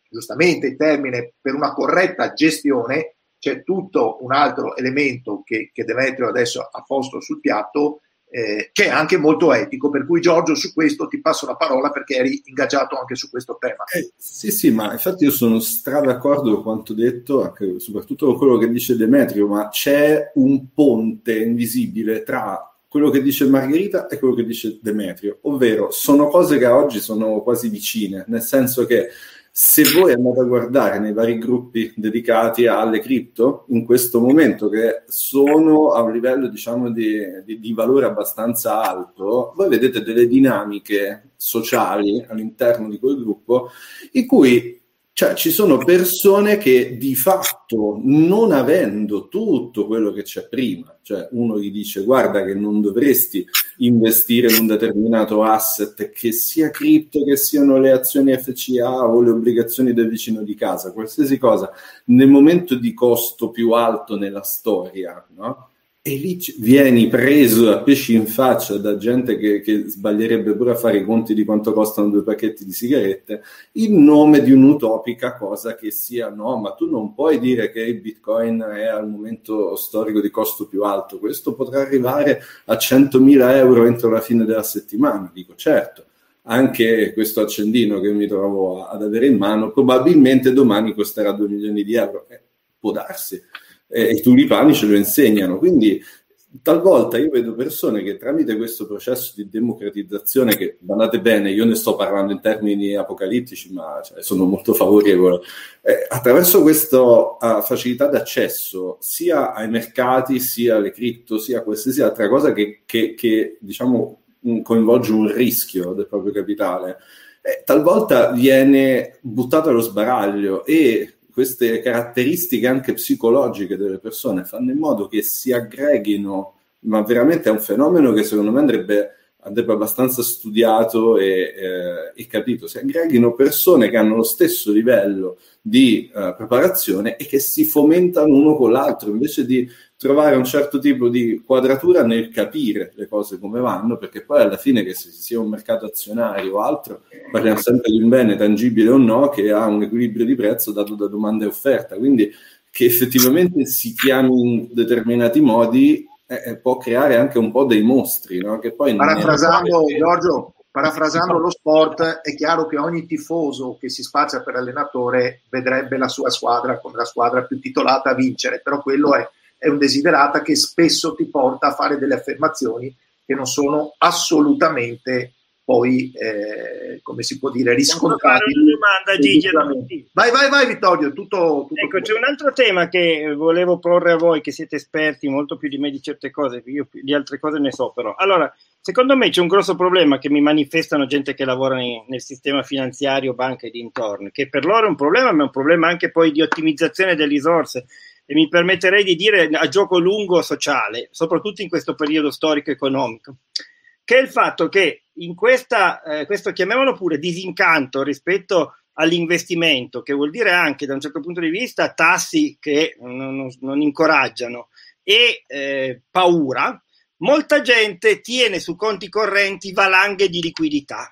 giustamente il termine, per una corretta gestione, c'è tutto un altro elemento che, che Demetrio adesso ha posto sul piatto, eh, che è anche molto etico, per cui Giorgio su questo ti passo la parola perché eri ingaggiato anche su questo tema. Eh, sì, sì, ma infatti io sono stra d'accordo con quanto detto, anche, soprattutto con quello che dice Demetrio, ma c'è un ponte invisibile tra quello che dice Margherita e quello che dice Demetrio, ovvero sono cose che a oggi sono quasi vicine, nel senso che se voi andate a guardare nei vari gruppi dedicati alle cripto, in questo momento che sono a un livello diciamo di, di, di valore abbastanza alto, voi vedete delle dinamiche sociali all'interno di quel gruppo in cui cioè, ci sono persone che di fatto, non avendo tutto quello che c'è prima, cioè uno gli dice guarda che non dovresti investire in un determinato asset, che sia cripto, che siano le azioni F C A o le obbligazioni del vicino di casa, qualsiasi cosa, nel momento di costo più alto nella storia, no? E lì vieni preso a pesci in faccia da gente che, che sbaglierebbe pure a fare i conti di quanto costano due pacchetti di sigarette in nome di un'utopica cosa che sia no, ma tu non puoi dire che il Bitcoin è al momento storico di costo più alto, questo potrà arrivare a centomila euro entro la fine della settimana. Dico certo, anche questo accendino che mi trovo ad avere in mano probabilmente domani costerà due milioni di euro, eh, può darsi. E i tulipani ce lo insegnano, quindi talvolta io vedo persone che tramite questo processo di democratizzazione, che guardate bene, io ne sto parlando in termini apocalittici, ma cioè, sono molto favorevole, eh, attraverso questa uh, facilità d'accesso sia ai mercati, sia alle cripto, sia a qualsiasi altra cosa che, che, che diciamo coinvolge un rischio del proprio capitale, eh, talvolta viene buttato allo sbaraglio e queste caratteristiche anche psicologiche delle persone fanno in modo che si aggreghino, ma veramente è un fenomeno che secondo me andrebbe, andrebbe abbastanza studiato e, eh, e capito, si aggreghino persone che hanno lo stesso livello di uh, preparazione e che si fomentano uno con l'altro, invece di trovare un certo tipo di quadratura nel capire le cose come vanno, perché poi alla fine che se sia un mercato azionario o altro, parliamo sempre di un bene tangibile o no che ha un equilibrio di prezzo dato da domanda e offerta, quindi che effettivamente si chiami in determinati modi eh, può creare anche un po' dei mostri, no? Che poi parafrasando è... Giorgio, parafrasando lo sport, è chiaro che ogni tifoso che si spaccia per allenatore vedrebbe la sua squadra come la squadra più titolata a vincere, però quello è è un desiderata che spesso ti porta a fare delle affermazioni che non sono assolutamente poi, eh, come si può dire, riscontrate. Posso fare una domanda, Gigi? Vai, vai, vai Vittorio, tutto, tutto ecco, c'è un altro tema che volevo porre a voi, che siete esperti molto più di me di certe cose, io di altre cose ne so però. Allora, secondo me c'è un grosso problema che mi manifestano gente che lavora in, nel sistema finanziario, banche e dintorni, che per loro è un problema, ma è un problema anche poi di ottimizzazione delle risorse. E mi permetterei di dire a gioco lungo sociale, soprattutto in questo periodo storico-economico, che è il fatto che in questa, eh, questo chiamiamolo pure disincanto rispetto all'investimento, che vuol dire anche da un certo punto di vista tassi che non, non, non incoraggiano e eh, paura, molta gente tiene su conti correnti valanghe di liquidità.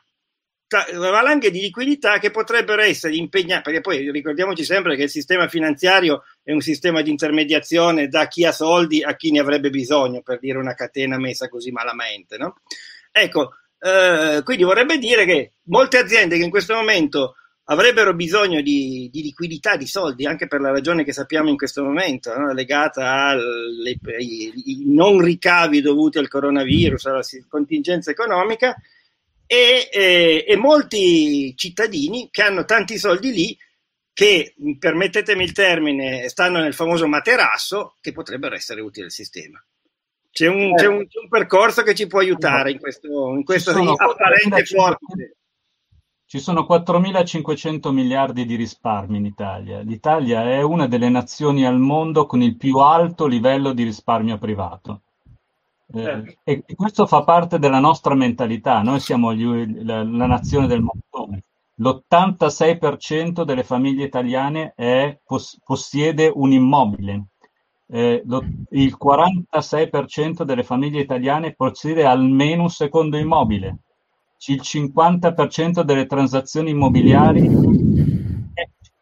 valanghe di liquidità che potrebbero essere impegnate, perché poi ricordiamoci sempre che il sistema finanziario è un sistema di intermediazione da chi ha soldi a chi ne avrebbe bisogno, per dire una catena messa così malamente, no? Ecco, eh, quindi vorrebbe dire che molte aziende che in questo momento avrebbero bisogno di, di liquidità, di soldi, anche per la ragione che sappiamo in questo momento, no? Legata ai non ricavi dovuti al coronavirus, alla contingenza economica, E, e, e molti cittadini che hanno tanti soldi lì che, permettetemi il termine, stanno nel famoso materasso, che potrebbero essere utili al sistema. C'è un, eh. c'è un, c'è un percorso che ci può aiutare in questo, in questo apparente forte. Ci sono quattromilacinquecento miliardi di risparmi in Italia. L'Italia è una delle nazioni al mondo con il più alto livello di risparmio privato. Eh, e questo fa parte della nostra mentalità. Noi siamo gli, la, la nazione del montone. L'ottantasei per cento delle famiglie italiane è, poss- possiede un immobile. Eh, lo, il quarantasei per cento delle famiglie italiane possiede almeno un secondo immobile. Il cinquanta per cento delle transazioni immobiliari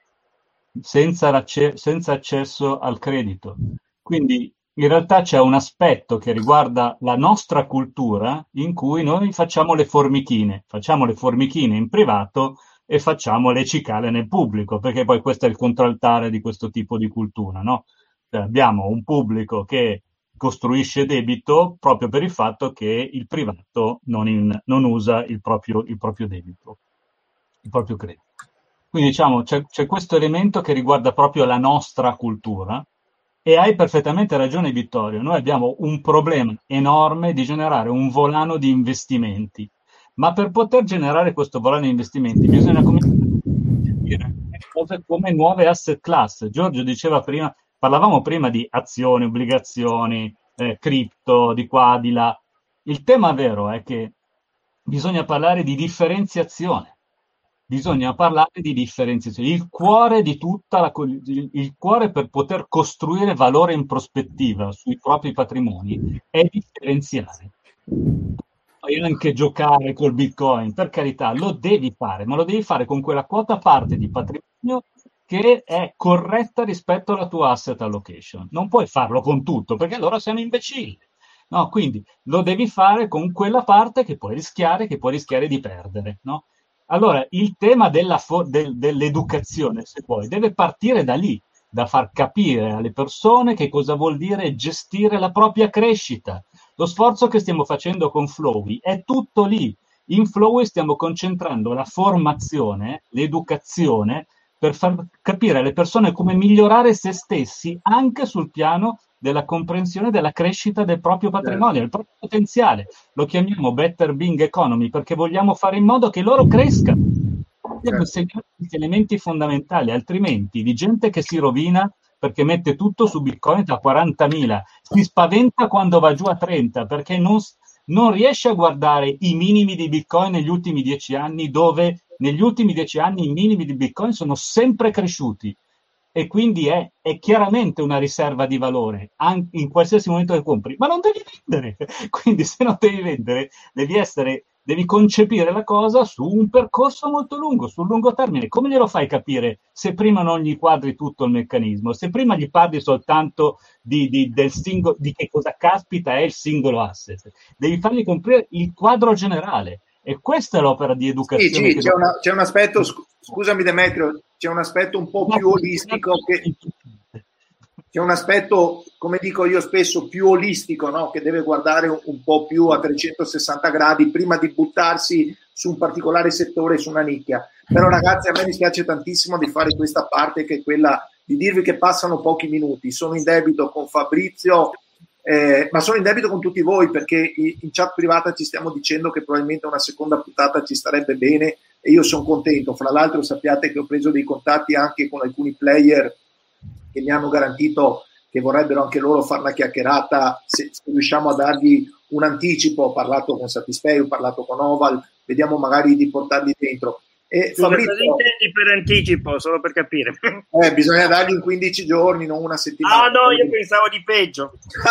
senza, senza accesso al credito. Quindi in realtà c'è un aspetto che riguarda la nostra cultura in cui noi facciamo le formichine, facciamo le formichine in privato e facciamo le cicale nel pubblico, perché poi questo è il contraltare di questo tipo di cultura, no? Cioè abbiamo un pubblico che costruisce debito proprio per il fatto che il privato non, in, non usa il proprio, il proprio debito, il proprio credito. Quindi diciamo c'è, c'è questo elemento che riguarda proprio la nostra cultura. E hai perfettamente ragione, Vittorio. Noi abbiamo un problema enorme di generare un volano di investimenti, ma per poter generare questo volano di investimenti bisogna cominciare a dire cose come nuove asset class. Giorgio diceva prima, parlavamo prima di azioni, obbligazioni, eh, cripto, di qua, di là. Il tema vero è che bisogna parlare di differenziazione. Bisogna parlare di differenziazione. Il cuore di tutta la, il cuore per poter costruire valore in prospettiva sui propri patrimoni è differenziare. Puoi anche giocare col Bitcoin, per carità, lo devi fare, ma lo devi fare con quella quota parte di patrimonio che è corretta rispetto alla tua asset allocation. Non puoi farlo con tutto, perché allora siamo imbecilli. No, quindi lo devi fare con quella parte che puoi rischiare, che puoi rischiare di perdere, no? Allora, il tema della fo- del, dell'educazione, se vuoi, deve partire da lì, da far capire alle persone che cosa vuol dire gestire la propria crescita. Lo sforzo che stiamo facendo con Flowey è tutto lì. In Flowey stiamo concentrando la formazione, l'educazione, per far capire alle persone come migliorare se stessi anche sul piano della comprensione della crescita del proprio patrimonio, del proprio potenziale. Lo chiamiamo Better Being Economy perché vogliamo fare in modo che loro crescano. Dobbiamo insegnare questi elementi fondamentali, altrimenti di gente che si rovina perché mette tutto su Bitcoin da quarantamila, si spaventa quando va giù a trenta perché non, non riesce a guardare i minimi di Bitcoin negli ultimi dieci anni, dove negli ultimi dieci anni i minimi di Bitcoin sono sempre cresciuti. E quindi è, è chiaramente una riserva di valore anche in qualsiasi momento che compri, ma non devi vendere. Quindi se non devi vendere, devi essere, devi concepire la cosa su un percorso molto lungo, sul lungo termine. Come glielo fai capire se prima non gli quadri tutto il meccanismo? Se prima gli parli soltanto di, di, del singolo, di che cosa caspita è il singolo asset, devi fargli comprare il quadro generale. E questa è l'opera di educazione. Sì, sì, c'è, una, c'è un aspetto, scusami Demetrio, c'è un aspetto un po' più olistico che c'è un aspetto, come dico io spesso, più olistico, no? Che deve guardare un, un po' più a trecentosessanta gradi prima di buttarsi su un particolare settore, su una nicchia. Però ragazzi, a me dispiace tantissimo di fare questa parte, che è quella di dirvi che passano pochi minuti. Sono in debito con Fabrizio, Eh, ma sono in debito con tutti voi, perché in chat privata ci stiamo dicendo che probabilmente una seconda puntata ci starebbe bene e io sono contento. Fra l'altro sappiate che ho preso dei contatti anche con alcuni player che mi hanno garantito che vorrebbero anche loro fare una chiacchierata se, se riusciamo a dargli un anticipo. Ho parlato con Satispay, ho parlato con Oval, vediamo magari di portarli dentro. E Scusa, Fabrizio, cosa intendi per anticipo, solo per capire? Eh, bisogna dargli in quindici giorni, non una settimana. Ah no, io pensavo di peggio.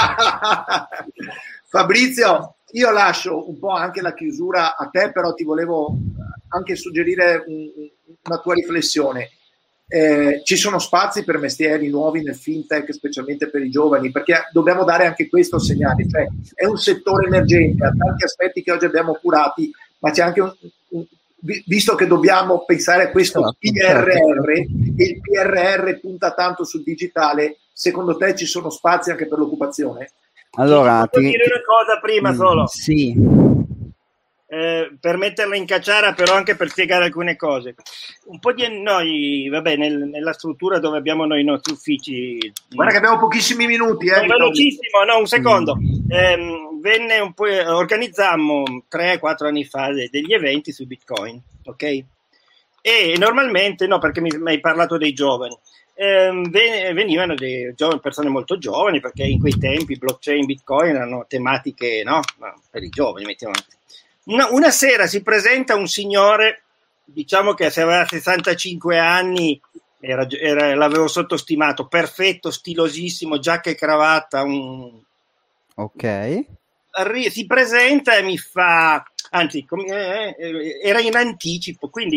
Fabrizio, io lascio un po' anche la chiusura a te, però ti volevo anche suggerire un, una tua riflessione. Eh, ci sono spazi per mestieri nuovi nel fintech, specialmente per i giovani, perché dobbiamo dare anche questo segnale, cioè è un settore emergente, ha tanti aspetti che oggi abbiamo curati, ma c'è anche un, un visto che dobbiamo pensare a questo P R R e il P R R punta tanto sul digitale, secondo te ci sono spazi anche per l'occupazione? Allora, ti... dire una cosa prima mm, solo. Sì. Eh, per metterla in cacciara, però anche per spiegare alcune cose. Un po' di noi, vabbè, nel, nella struttura dove abbiamo noi i nostri uffici. Guarda che abbiamo pochissimi minuti, eh. Velocissimo, no, un secondo. Mm. Eh, venne un po', organizzammo tre quattro anni fa degli eventi su Bitcoin, ok? E normalmente, no, perché mi, mi hai parlato dei giovani. Eh, venivano dei giovani, persone molto giovani, perché in quei tempi blockchain, Bitcoin erano tematiche, no? Per i giovani, mettiamo. Una, una sera si presenta un signore, diciamo che se aveva sessantacinque anni, era, era, l'avevo sottostimato, perfetto, stilosissimo, giacca e cravatta. Un... Ok. Arri- si presenta e mi fa, anzi, com- eh, era in anticipo, quindi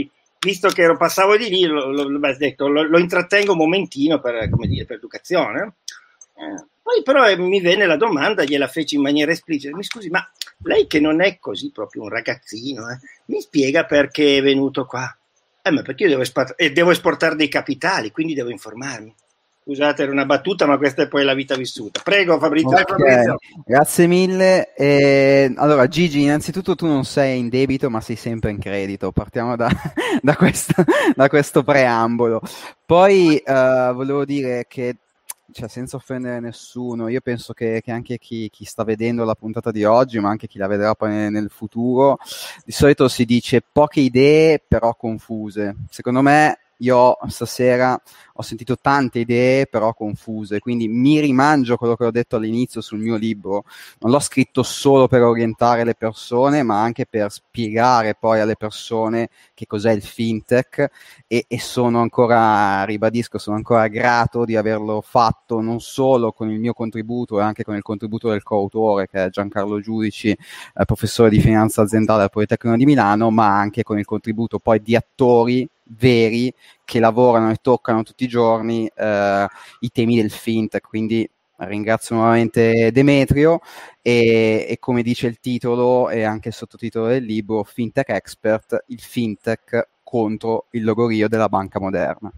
visto che ero passavo di lì, lo, lo, lo, detto, lo, lo intrattengo un momentino per, come dire, per educazione. Eh, poi però eh, mi venne la domanda, gliela feci in maniera esplicita: mi scusi, ma lei che non è così proprio un ragazzino, eh, mi spiega perché è venuto qua? Eh, ma perché io devo, esport- eh, devo esportare dei capitali, quindi devo informarmi. Scusate, era una battuta, ma questa è poi la vita vissuta. Prego, Fabrizio. Okay, Fabrizio. Grazie mille. E, allora, Gigi, innanzitutto tu non sei in debito, ma sei sempre in credito. Partiamo da, da, questo, da questo preambolo. Poi uh, volevo dire che, cioè, senza offendere nessuno, io penso che, che anche chi, chi sta vedendo la puntata di oggi, ma anche chi la vedrà poi nel, nel futuro, di solito si dice poche idee, però confuse. Secondo me, io stasera ho sentito tante idee però confuse, quindi mi rimangio quello che ho detto all'inizio sul mio libro. Non l'ho scritto solo per orientare le persone, ma anche per spiegare poi alle persone che cos'è il fintech, e, e sono ancora, ribadisco, sono ancora grato di averlo fatto non solo con il mio contributo e anche con il contributo del coautore, che è Giancarlo Giudici, eh, professore di finanza aziendale al Politecnico di Milano, ma anche con il contributo poi di attori veri che lavorano e toccano tutti i giorni eh, i temi del fintech. Quindi ringrazio nuovamente Demetrio e, e come dice il titolo e anche il sottotitolo del libro, Fintech Expert, il fintech contro il logorio della banca moderna.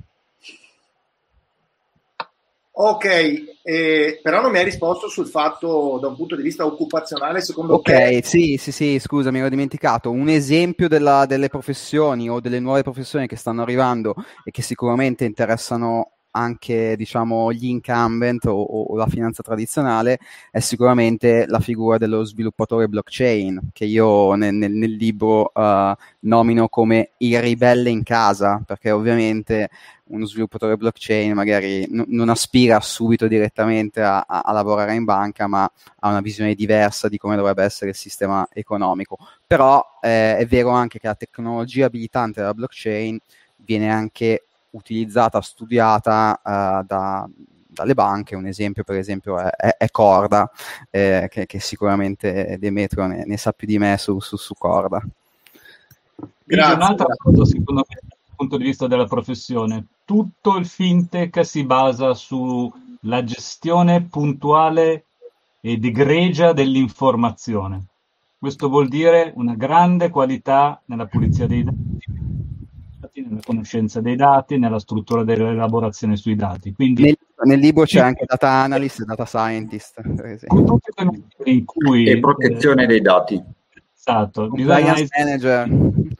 Ok, eh, però non mi hai risposto sul fatto da un punto di vista occupazionale, secondo ok, te? Ok, sì, sì, sì, scusa, mi ero dimenticato. Un esempio della, delle professioni o delle nuove professioni che stanno arrivando e che sicuramente interessano anche, diciamo, gli incumbent o, o la finanza tradizionale è sicuramente la figura dello sviluppatore blockchain, che io nel, nel, nel libro uh, nomino come il ribelle in casa, perché ovviamente uno sviluppatore blockchain magari n- non aspira subito direttamente a, a, a lavorare in banca, ma ha una visione diversa di come dovrebbe essere il sistema economico. Però eh, è vero anche che la tecnologia abilitante della blockchain viene anche utilizzata, studiata uh, da, dalle banche. Un esempio per esempio è, è, è Corda, eh, che, che sicuramente Demetrio ne, ne sa più di me su, su, su Corda. Grazie. Un'altra cosa, secondo me, dal punto di vista della professione, tutto il fintech si basa sulla gestione puntuale ed egregia dell'informazione. Questo vuol dire una grande qualità nella pulizia dei dati, nella conoscenza dei dati, nella struttura dell'elaborazione sui dati. Quindi nel, nel libro c'è anche data analyst e data scientist, con tutti quei numeri in cui e protezione eh, dei dati, esatto, bisogna manager,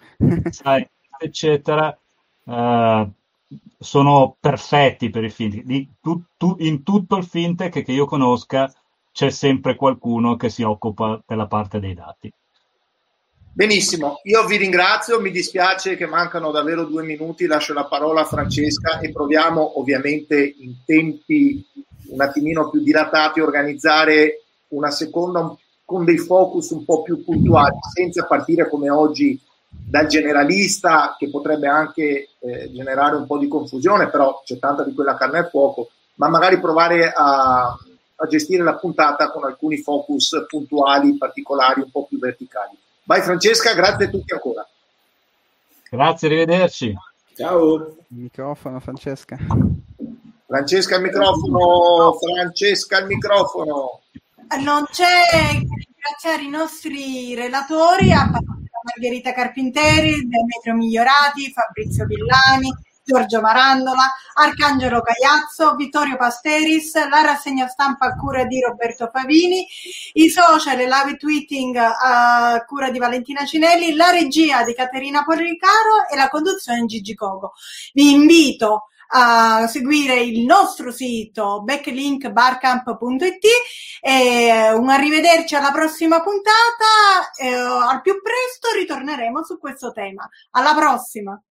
eccetera, uh, sono perfetti per il fintech. Di, tu, tu, in tutto il fintech che io conosca c'è sempre qualcuno che si occupa della parte dei dati. Benissimo, io vi ringrazio, mi dispiace che mancano davvero due minuti, lascio la parola a Francesca e proviamo ovviamente in tempi un attimino più dilatati a organizzare una seconda con dei focus un po' più puntuali, senza partire come oggi dal generalista, che potrebbe anche eh, generare un po' di confusione, però c'è tanta di quella carne al fuoco, ma magari provare a, a gestire la puntata con alcuni focus puntuali, particolari, un po' più verticali. Vai Francesca, grazie a tutti ancora. Grazie, arrivederci. Ciao. Il microfono, Francesca. Francesca il microfono, Francesca il microfono. Non c'è che ringraziare i nostri relatori, a partire da Margherita Carpinteri, Demetrio Migliorati, Fabrizio Villani, Giorgio Marandola, Arcangelo Cagliazzo, Vittorio Pasteris, la rassegna stampa a cura di Roberto Favini, i social e live tweeting a cura di Valentina Cinelli, la regia di Caterina Porricaro e la conduzione di Gigi Cogo. Vi invito a seguire il nostro sito backlink barcamp punto it e un arrivederci alla prossima puntata, e al più presto ritorneremo su questo tema. Alla prossima!